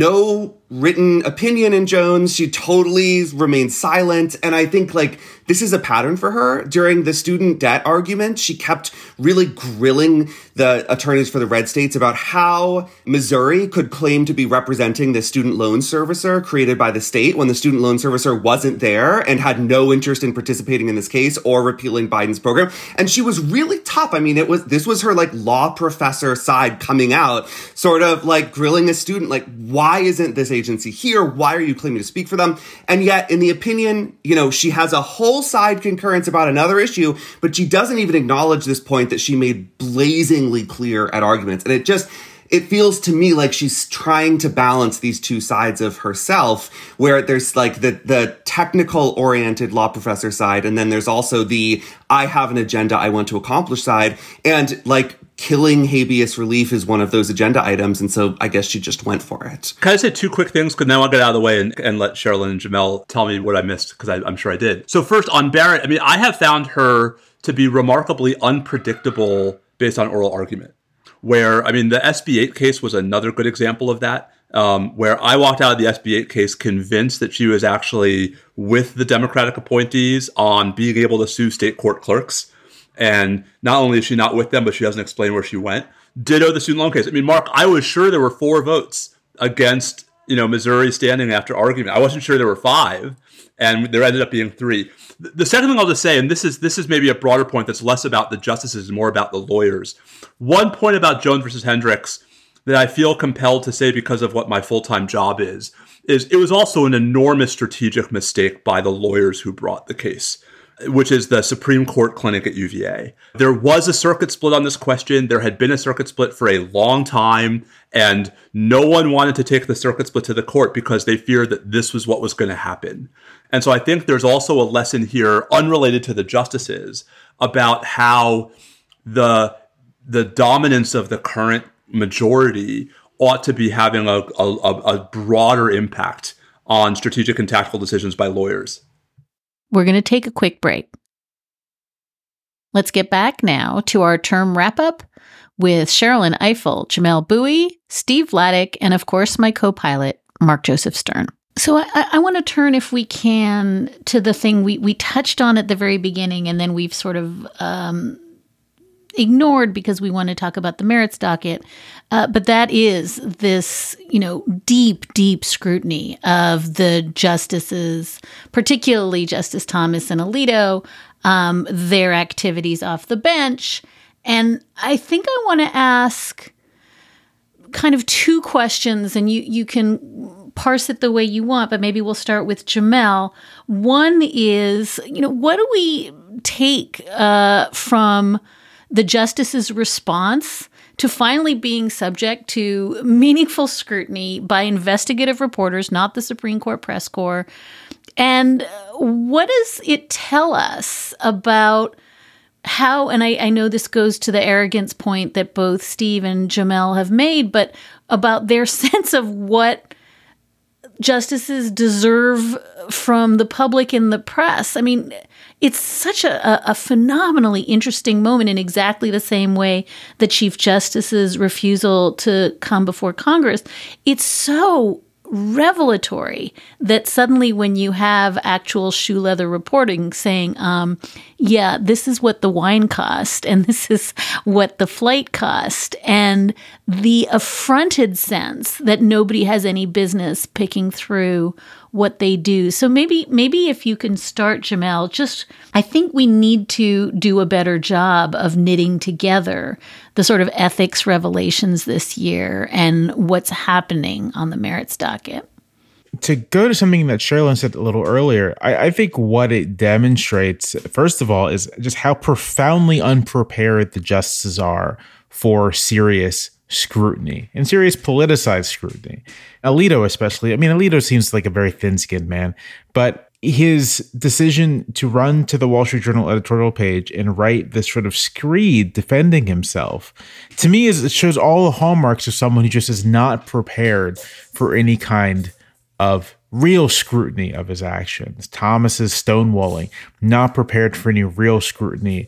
no written opinion in Jones. She totally remains silent. And I think like this is a pattern for her. During the student debt argument, she kept really grilling the attorneys for the red states about how Missouri could claim to be representing the student loan servicer created by the state when the student loan servicer wasn't there and had no interest in participating in this case or repealing Biden's program. And she was really tough. I mean, it was, this was her like law professor side coming out, sort of like grilling a student, like, why isn't this agency here? Why are you claiming to speak for them? And yet in the opinion, you know, she has a whole side concurrence about another issue, but she doesn't even acknowledge this point that she made blazingly clear at arguments. And it just, it feels to me like she's trying to balance these two sides of herself, where there's like the, the technical oriented law professor side. And then there's also the, I have an agenda I want to accomplish side. And like killing habeas relief is one of those agenda items. And so I guess she just went for it. Can I say two quick things? Because now I'll get out of the way and, and let Sherilyn and Jamelle tell me what I missed, because I'm sure I did. So first on Barrett, I mean, I have found her to be remarkably unpredictable based on oral argument. Where, I mean, the S B eight case was another good example of that. um, where I walked out of the S B eight case convinced that she was actually with the Democratic appointees on being able to sue state court clerks. And not only is she not with them, but she doesn't explain where she went. Ditto the student loan case. I mean, Mark, I was sure there were four votes against, you know, Missouri standing after argument. I wasn't sure there were five, and there ended up being three. The second thing I'll just say, and this is this is maybe a broader point that's less about the justices and more about the lawyers. One point about Jones versus Hendricks that I feel compelled to say because of what my full-time job is, is it was also an enormous strategic mistake by the lawyers who brought the case, which is the Supreme Court clinic at U V A. There was a circuit split on this question. There had been a circuit split for a long time, and no one wanted to take the circuit split to the court because they feared that this was what was going to happen. And so I think there's also a lesson here, unrelated to the justices, about how the, the dominance of the current majority ought to be having a, a, a broader impact on strategic and tactical decisions by lawyers. We're going to take a quick break. Let's get back now to our term wrap-up with Sherrilyn Ifill, Jamelle Bouie, Steve Vladeck, and of course my co-pilot, Mark Joseph Stern. So I, I want to turn, if we can, to the thing we, we touched on at the very beginning, and then we've sort of um, ignored because we want to talk about the merits docket. Uh, but that is this, you know, deep, deep scrutiny of the justices, particularly Justice Thomas and Alito, um, their activities off the bench. And I think I want to ask kind of two questions, and you, you can parse it the way you want, but maybe we'll start with Jamelle. One is, you know, what do we take uh, from the justice's response to finally being subject to meaningful scrutiny by investigative reporters, not the Supreme Court press corps? And what does it tell us about how, and I, I know this goes to the arrogance point that both Steve and Jamelle have made, but about their sense of what justices deserve from the public and the press. I mean, it's such a, a phenomenally interesting moment in exactly the same way the Chief Justice's refusal to come before Congress. It's so revelatory that suddenly when you have actual shoe leather reporting saying, um, yeah, this is what the wine cost and this is what the flight cost, and the affronted sense that nobody has any business picking through what they do. So maybe maybe if you can start, Jamelle, just I think we need to do a better job of knitting together the sort of ethics revelations this year and what's happening on the merits docket. To go to something that Sherrilyn said a little earlier, I, I think what it demonstrates, first of all, is just how profoundly unprepared the justices are for serious scrutiny and serious politicized scrutiny. Alito especially. I mean, Alito seems like a very thin-skinned man, but his decision to run to the Wall Street Journal editorial page and write this sort of screed defending himself, to me, is it shows all the hallmarks of someone who just is not prepared for any kind of real scrutiny of his actions. Thomas's stonewalling, not prepared for any real scrutiny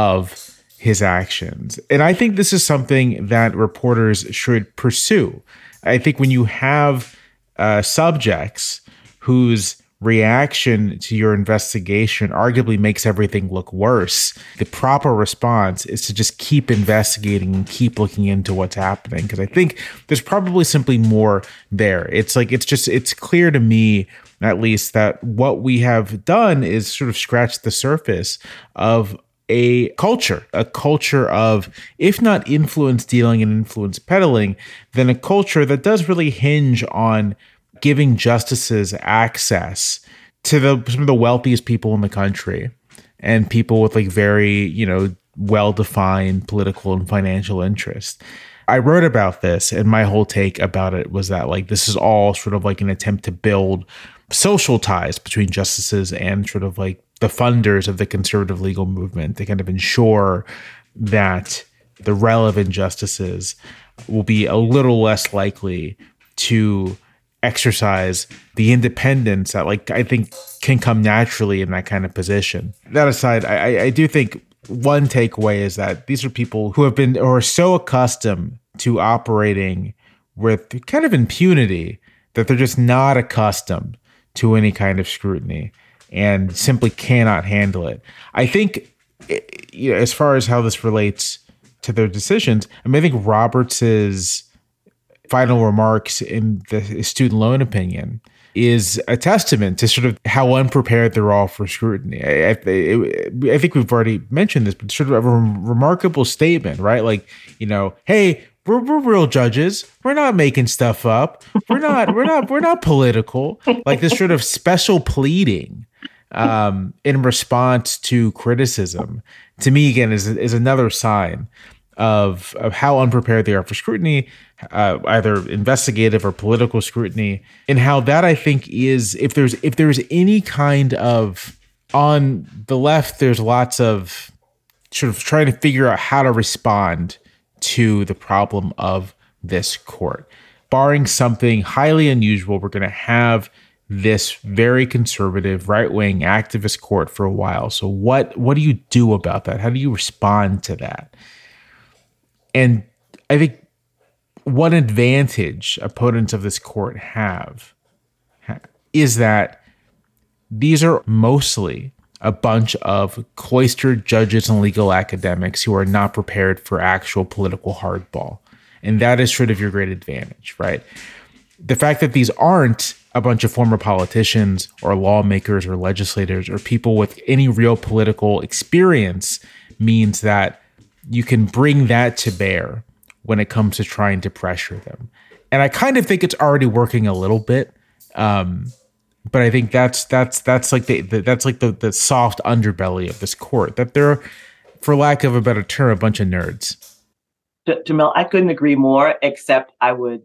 of his actions. And I think this is something that reporters should pursue. I think when you have uh, subjects whose reaction to your investigation arguably makes everything look worse, the proper response is to just keep investigating and keep looking into what's happening. Because I think there's probably simply more there. It's like, it's just, it's clear to me, at least, that what we have done is sort of scratch the surface of a culture, a culture of, if not influence dealing and influence peddling, then a culture that does really hinge on giving justices access to the some of the wealthiest people in the country and people with like very, you know, well-defined political and financial interests. I wrote about this, and my whole take about it was that like this is all sort of like an attempt to build social ties between justices and sort of like the funders of the conservative legal movement to kind of ensure that the relevant justices will be a little less likely to exercise the independence that, like, I think can come naturally in that kind of position. That aside, I, I do think one takeaway is that these are people who have been or are so accustomed to operating with kind of impunity that they're just not accustomed to any kind of scrutiny and simply cannot handle it. I think, you know, as far as how this relates to their decisions, I mean, I think Roberts's final remarks in the student loan opinion is a testament to sort of how unprepared they're all for scrutiny. I, I, I think we've already mentioned this, but sort of a remarkable statement, right? Like, you know, hey, we're we're real judges. We're not making stuff up. We're not we're not we're not political. Like this sort of special pleading um, in response to criticism, to me again is is another sign of of how unprepared they are for scrutiny, uh, either investigative or political scrutiny, and how that I think is if there's if there's any kind of on the left, there's lots of sort of trying to figure out how to respond to the problem of this court. Barring something highly unusual, we're going to have this very conservative, right-wing activist court for a while. So what what do you do about that? How do you respond to that? And I think one advantage opponents of this court have is that these are mostly a bunch of cloistered judges and legal academics who are not prepared for actual political hardball. And that is sort of your great advantage, right? The fact that these aren't a bunch of former politicians or lawmakers or legislators or people with any real political experience means that you can bring that to bear when it comes to trying to pressure them. And I kind of think it's already working a little bit. Um, But I think that's that's that's like the, the that's like the, the soft underbelly of this court, that they're, for lack of a better term, a bunch of nerds. J- Jamil, I couldn't agree more. Except I would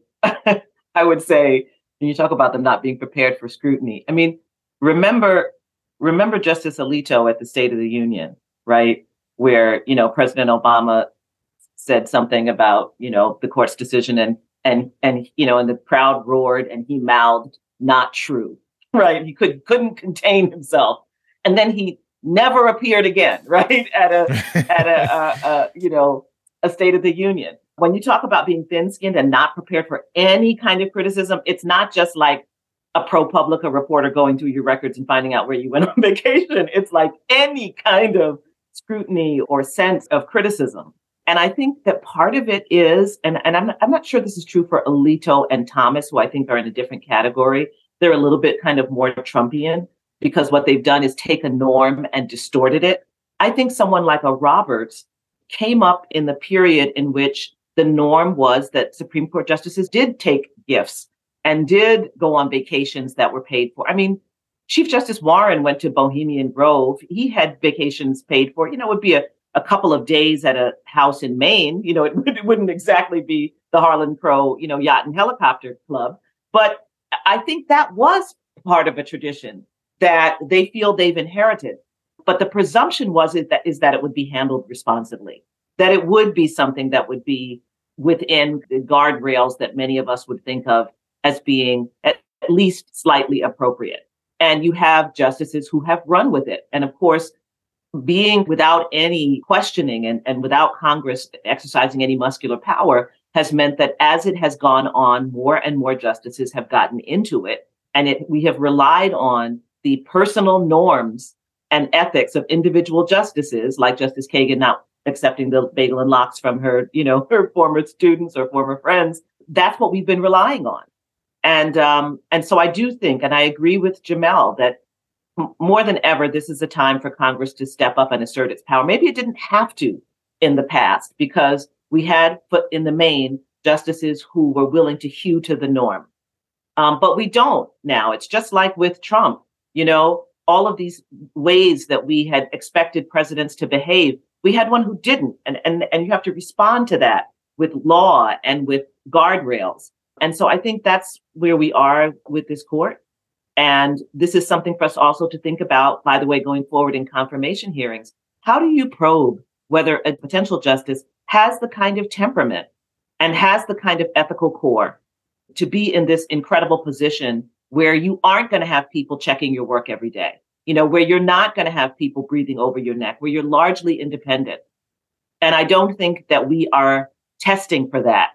I would say when you talk about them not being prepared for scrutiny. I mean, remember remember Justice Alito at the State of the Union, right, where you know President Obama said something about you know the court's decision, and and and you know and the crowd roared, and he mouthed, "Not true." Right, he could couldn't contain himself, and then he never appeared again. Right, at a at a, uh, uh, you know a State of the Union. When you talk about being thin-skinned and not prepared for any kind of criticism, it's not just like a ProPublica reporter going through your records and finding out where you went on vacation. It's like any kind of scrutiny or sense of criticism. And I think that part of it is, and, and I'm, I'm not sure this is true for Alito and Thomas, who I think are in a different category. They're a little bit kind of more Trumpian because what they've done is take a norm and distorted it. I think someone like a Roberts came up in the period in which the norm was that Supreme Court justices did take gifts and did go on vacations that were paid for. I mean, Chief Justice Warren went to Bohemian Grove. He had vacations paid for. You know, it would be a, a couple of days at a house in Maine. You know, it, it wouldn't exactly be the Harlan Crow, you know, yacht and helicopter club. But I think that was part of a tradition that they feel they've inherited. But the presumption was is that, is that it would be handled responsibly, that it would be something that would be within the guardrails that many of us would think of as being at least slightly appropriate. And you have justices who have run with it. And of course, being without any questioning and, and without Congress exercising any muscular power has meant that as it has gone on, more and more justices have gotten into it. And it, we have relied on the personal norms and ethics of individual justices, like Justice Kagan not accepting the bagel and lox from her, you know, her former students or former friends. That's what we've been relying on. And um, and so I do think, and I agree with Jamel, that m- more than ever, this is a time for Congress to step up and assert its power. Maybe it didn't have to in the past because we had, in the main, justices who were willing to hew to the norm. Um, but we don't now. It's just like with Trump, you know, all of these ways that we had expected presidents to behave. We had one who didn't. And, and, and you have to respond to that with law and with guardrails. And so I think that's where we are with this court. And this is something for us also to think about, by the way, going forward in confirmation hearings. How do you probe whether a potential justice has the kind of temperament and has the kind of ethical core to be in this incredible position where you aren't going to have people checking your work every day, you know, where you're not going to have people breathing over your neck, where you're largely independent. And I don't think that we are testing for that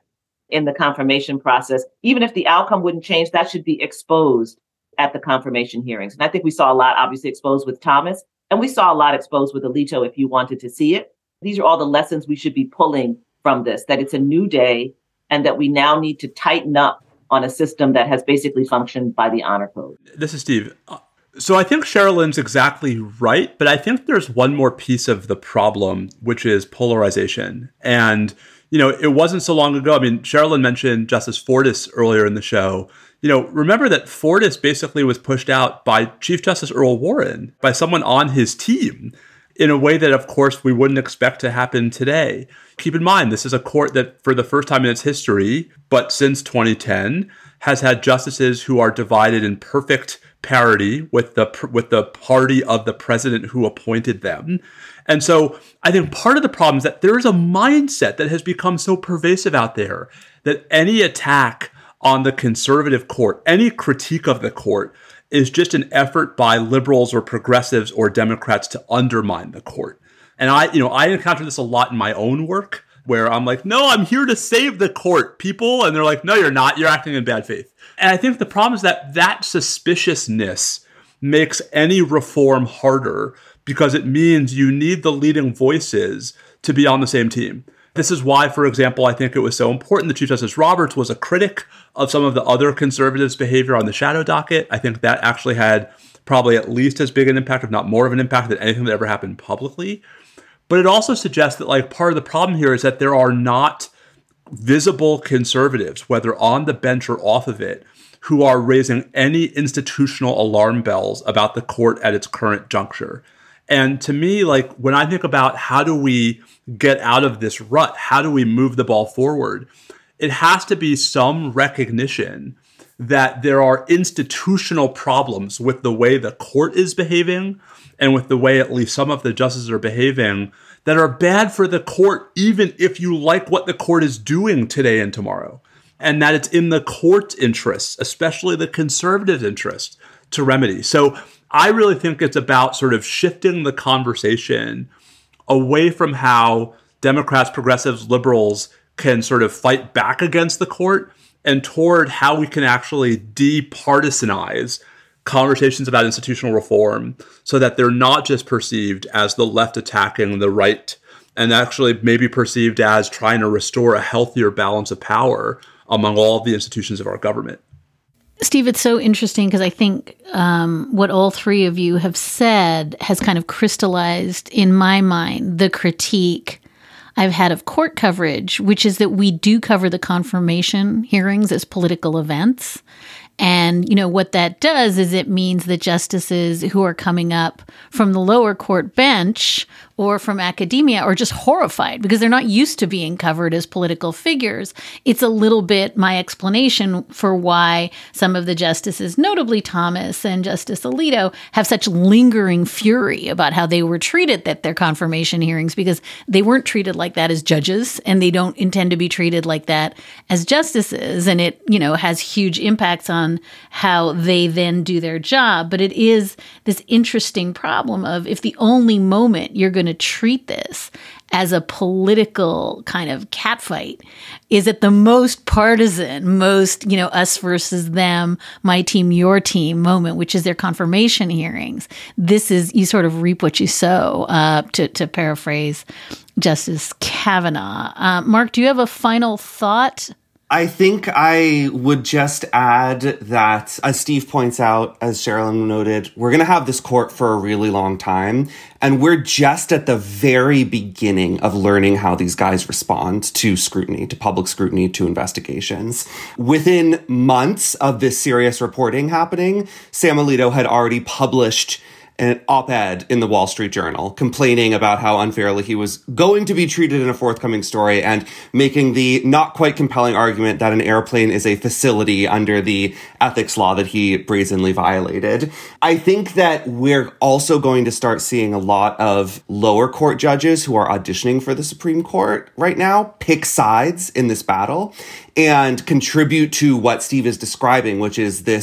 in the confirmation process. Even if the outcome wouldn't change, that should be exposed at the confirmation hearings. And I think we saw a lot obviously exposed with Thomas, and we saw a lot exposed with Alito if you wanted to see it. These are all the lessons we should be pulling from this, that it's a new day and that we now need to tighten up on a system that has basically functioned by the honor code. This is Steve. So I think Sherilyn's exactly right, but I think there's one more piece of the problem, which is polarization. And, you know, it wasn't so long ago. I mean, Sherilyn mentioned Justice Fortas earlier in the show. You know, remember that Fortas basically was pushed out by Chief Justice Earl Warren, by someone on his team, in a way that, of course, we wouldn't expect to happen today. Keep in mind, this is a court that, for the first time in its history, but since twenty ten, has had justices who are divided in perfect parity with the with the party of the president who appointed them. And so I think part of the problem is that there is a mindset that has become so pervasive out there that any attack on the conservative court, any critique of the court, is just an effort by liberals or progressives or Democrats to undermine the court. And I, you know, I encounter this a lot in my own work, where I'm like, no, I'm here to save the court, people. And they're like, no, you're not. You're acting in bad faith. And I think the problem is that that suspiciousness makes any reform harder, because it means you need the leading voices to be on the same team. This is why, for example, I think it was so important that Chief Justice Roberts was a critic of some of the other conservatives' behavior on the shadow docket. I think that actually had probably at least as big an impact, if not more of an impact, than anything that ever happened publicly. But it also suggests that, like, part of the problem here is that there are not visible conservatives, whether on the bench or off of it, who are raising any institutional alarm bells about the court at its current juncture. And to me, like, when I think about how do we get out of this rut, how do we move the ball forward, it has to be some recognition that there are institutional problems with the way the court is behaving and with the way at least some of the justices are behaving that are bad for the court, even if you like what the court is doing today and tomorrow. And that it's in the court's interests, especially the conservative interest, to remedy. So I really think it's about sort of shifting the conversation away from how Democrats, progressives, liberals can sort of fight back against the court, and toward how we can actually departisanize conversations about institutional reform so that they're not just perceived as the left attacking the right, and actually maybe perceived as trying to restore a healthier balance of power among all the institutions of our government. Steve, it's so interesting because I think um, what all three of you have said has kind of crystallized in my mind the critique I've had of court coverage, which is that we do cover the confirmation hearings as political events. And, you know, what that does is it means that justices who are coming up from the lower court bench or from academia are just horrified because they're not used to being covered as political figures. It's a little bit my explanation for why some of the justices, notably Thomas and Justice Alito, have such lingering fury about how they were treated at their confirmation hearings, because they weren't treated like that as judges, and they don't intend to be treated like that as justices. And it, you know, has huge impacts on how they then do their job. But it is this interesting problem of, if the only moment you're going to treat this as a political kind of catfight is at the most partisan, most, you know, us versus them, my team, your team moment, which is their confirmation hearings. This is, you sort of reap what you sow, uh, to, to paraphrase Justice Kavanaugh. Uh, Mark, do you have a final thought? I think I would just add that, as Steve points out, as Sherilyn noted, we're going to have this court for a really long time. And we're just at the very beginning of learning how these guys respond to scrutiny, to public scrutiny, to investigations. Within months of this serious reporting happening, Sam Alito had already published an op-ed in the Wall Street Journal complaining about how unfairly he was going to be treated in a forthcoming story, and making the not quite compelling argument that an airplane is a facility under the ethics law that he brazenly violated. I think that we're also going to start seeing a lot of lower court judges who are auditioning for the Supreme Court right now pick sides in this battle and contribute to what Steve is describing, which is this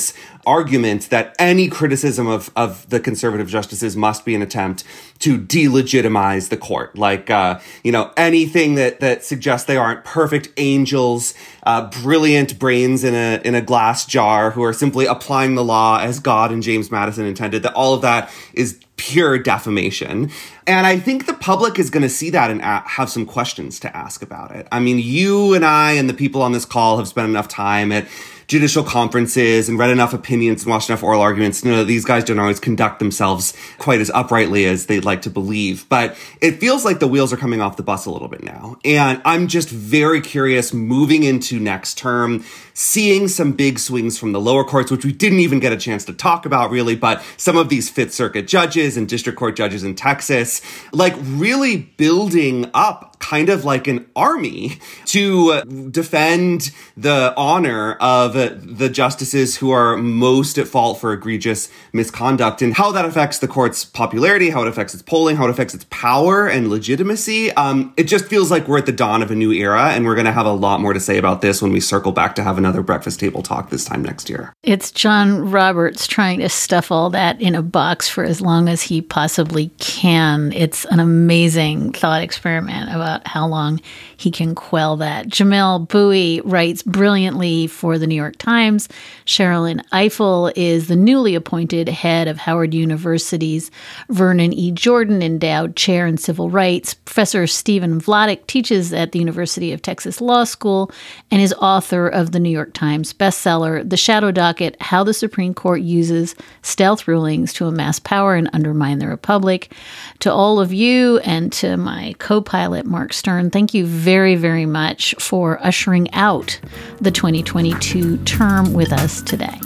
argument that any criticism of, of the conservative justices must be an attempt to delegitimize the court. Like, uh, you know, anything that, that suggests they aren't perfect angels, uh, brilliant brains in a, in a glass jar who are simply applying the law as God and James Madison intended, that all of that is pure defamation. And I think the public is going to see that and a- have some questions to ask about it. I mean, you and I and the people on this call have spent enough time at judicial conferences and read enough opinions and watched enough oral arguments to know that these guys don't always conduct themselves quite as uprightly as they'd like to believe. But it feels like the wheels are coming off the bus a little bit now. And I'm just very curious moving into next term, seeing some big swings from the lower courts, which we didn't even get a chance to talk about really, but some of these Fifth Circuit judges and district court judges in Texas, like really building up kind of like an army to defend the honor of the justices who are most at fault for egregious misconduct, and how that affects the court's popularity, how it affects its polling, how it affects its power and legitimacy. Um, it just feels like we're at the dawn of a new era, and we're going to have a lot more to say about this when we circle back to have another breakfast table talk this time next year. It's John Roberts trying to stuff all that in a box for as long as he possibly can. It's an amazing thought experiment about how long he can quell that. Jamelle Bouie writes brilliantly for the New York Times. Sherrilyn Ifill is the newly appointed head of Howard University's Vernon E. Jordan Endowed Chair in Civil Rights. Professor Stephen Vladeck teaches at the University of Texas Law School and is author of the New York Times bestseller, The Shadow Docket, How the Supreme Court Uses Stealth Rulings to Amass Power and Undermine the Republic. To all of you and to my co-pilot, Mark Stern, thank you very, very much for ushering out the twenty twenty-two term with us today.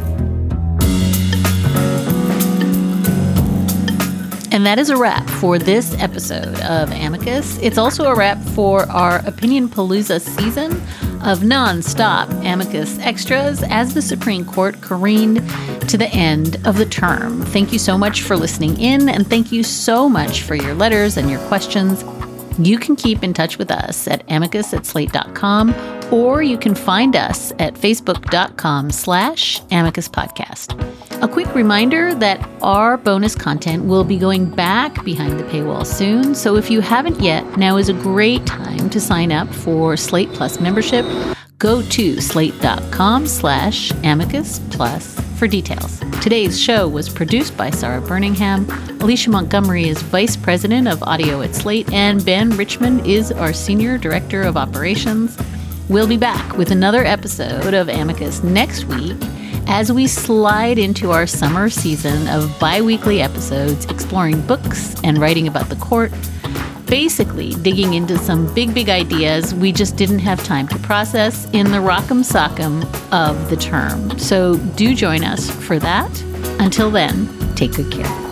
And that is a wrap for this episode of Amicus. It's also a wrap for our Opinion Palooza season of non-stop Amicus extras as the Supreme Court careened to the end of the term. Thank you so much for listening in, and thank you so much for your letters and your questions. You can keep in touch with us at amicus at slate dot com, or you can find us at facebook.com slash amicus podcast. A quick reminder that our bonus content will be going back behind the paywall soon, so if you haven't yet, now is a great time to sign up for Slate Plus membership. Go to slate.com slash amicus plus for details. Today's show was produced by Sarah Birmingham. Alicia Montgomery is Vice President of Audio at Slate, and Ben Richmond is our Senior Director of Operations. We'll be back with another episode of Amicus next week as we slide into our summer season of bi-weekly episodes exploring books and writing about the court, basically digging into some big, big ideas we just didn't have time to process in the rock'em sock'em of the term. So do join us for that. Until then, take good care.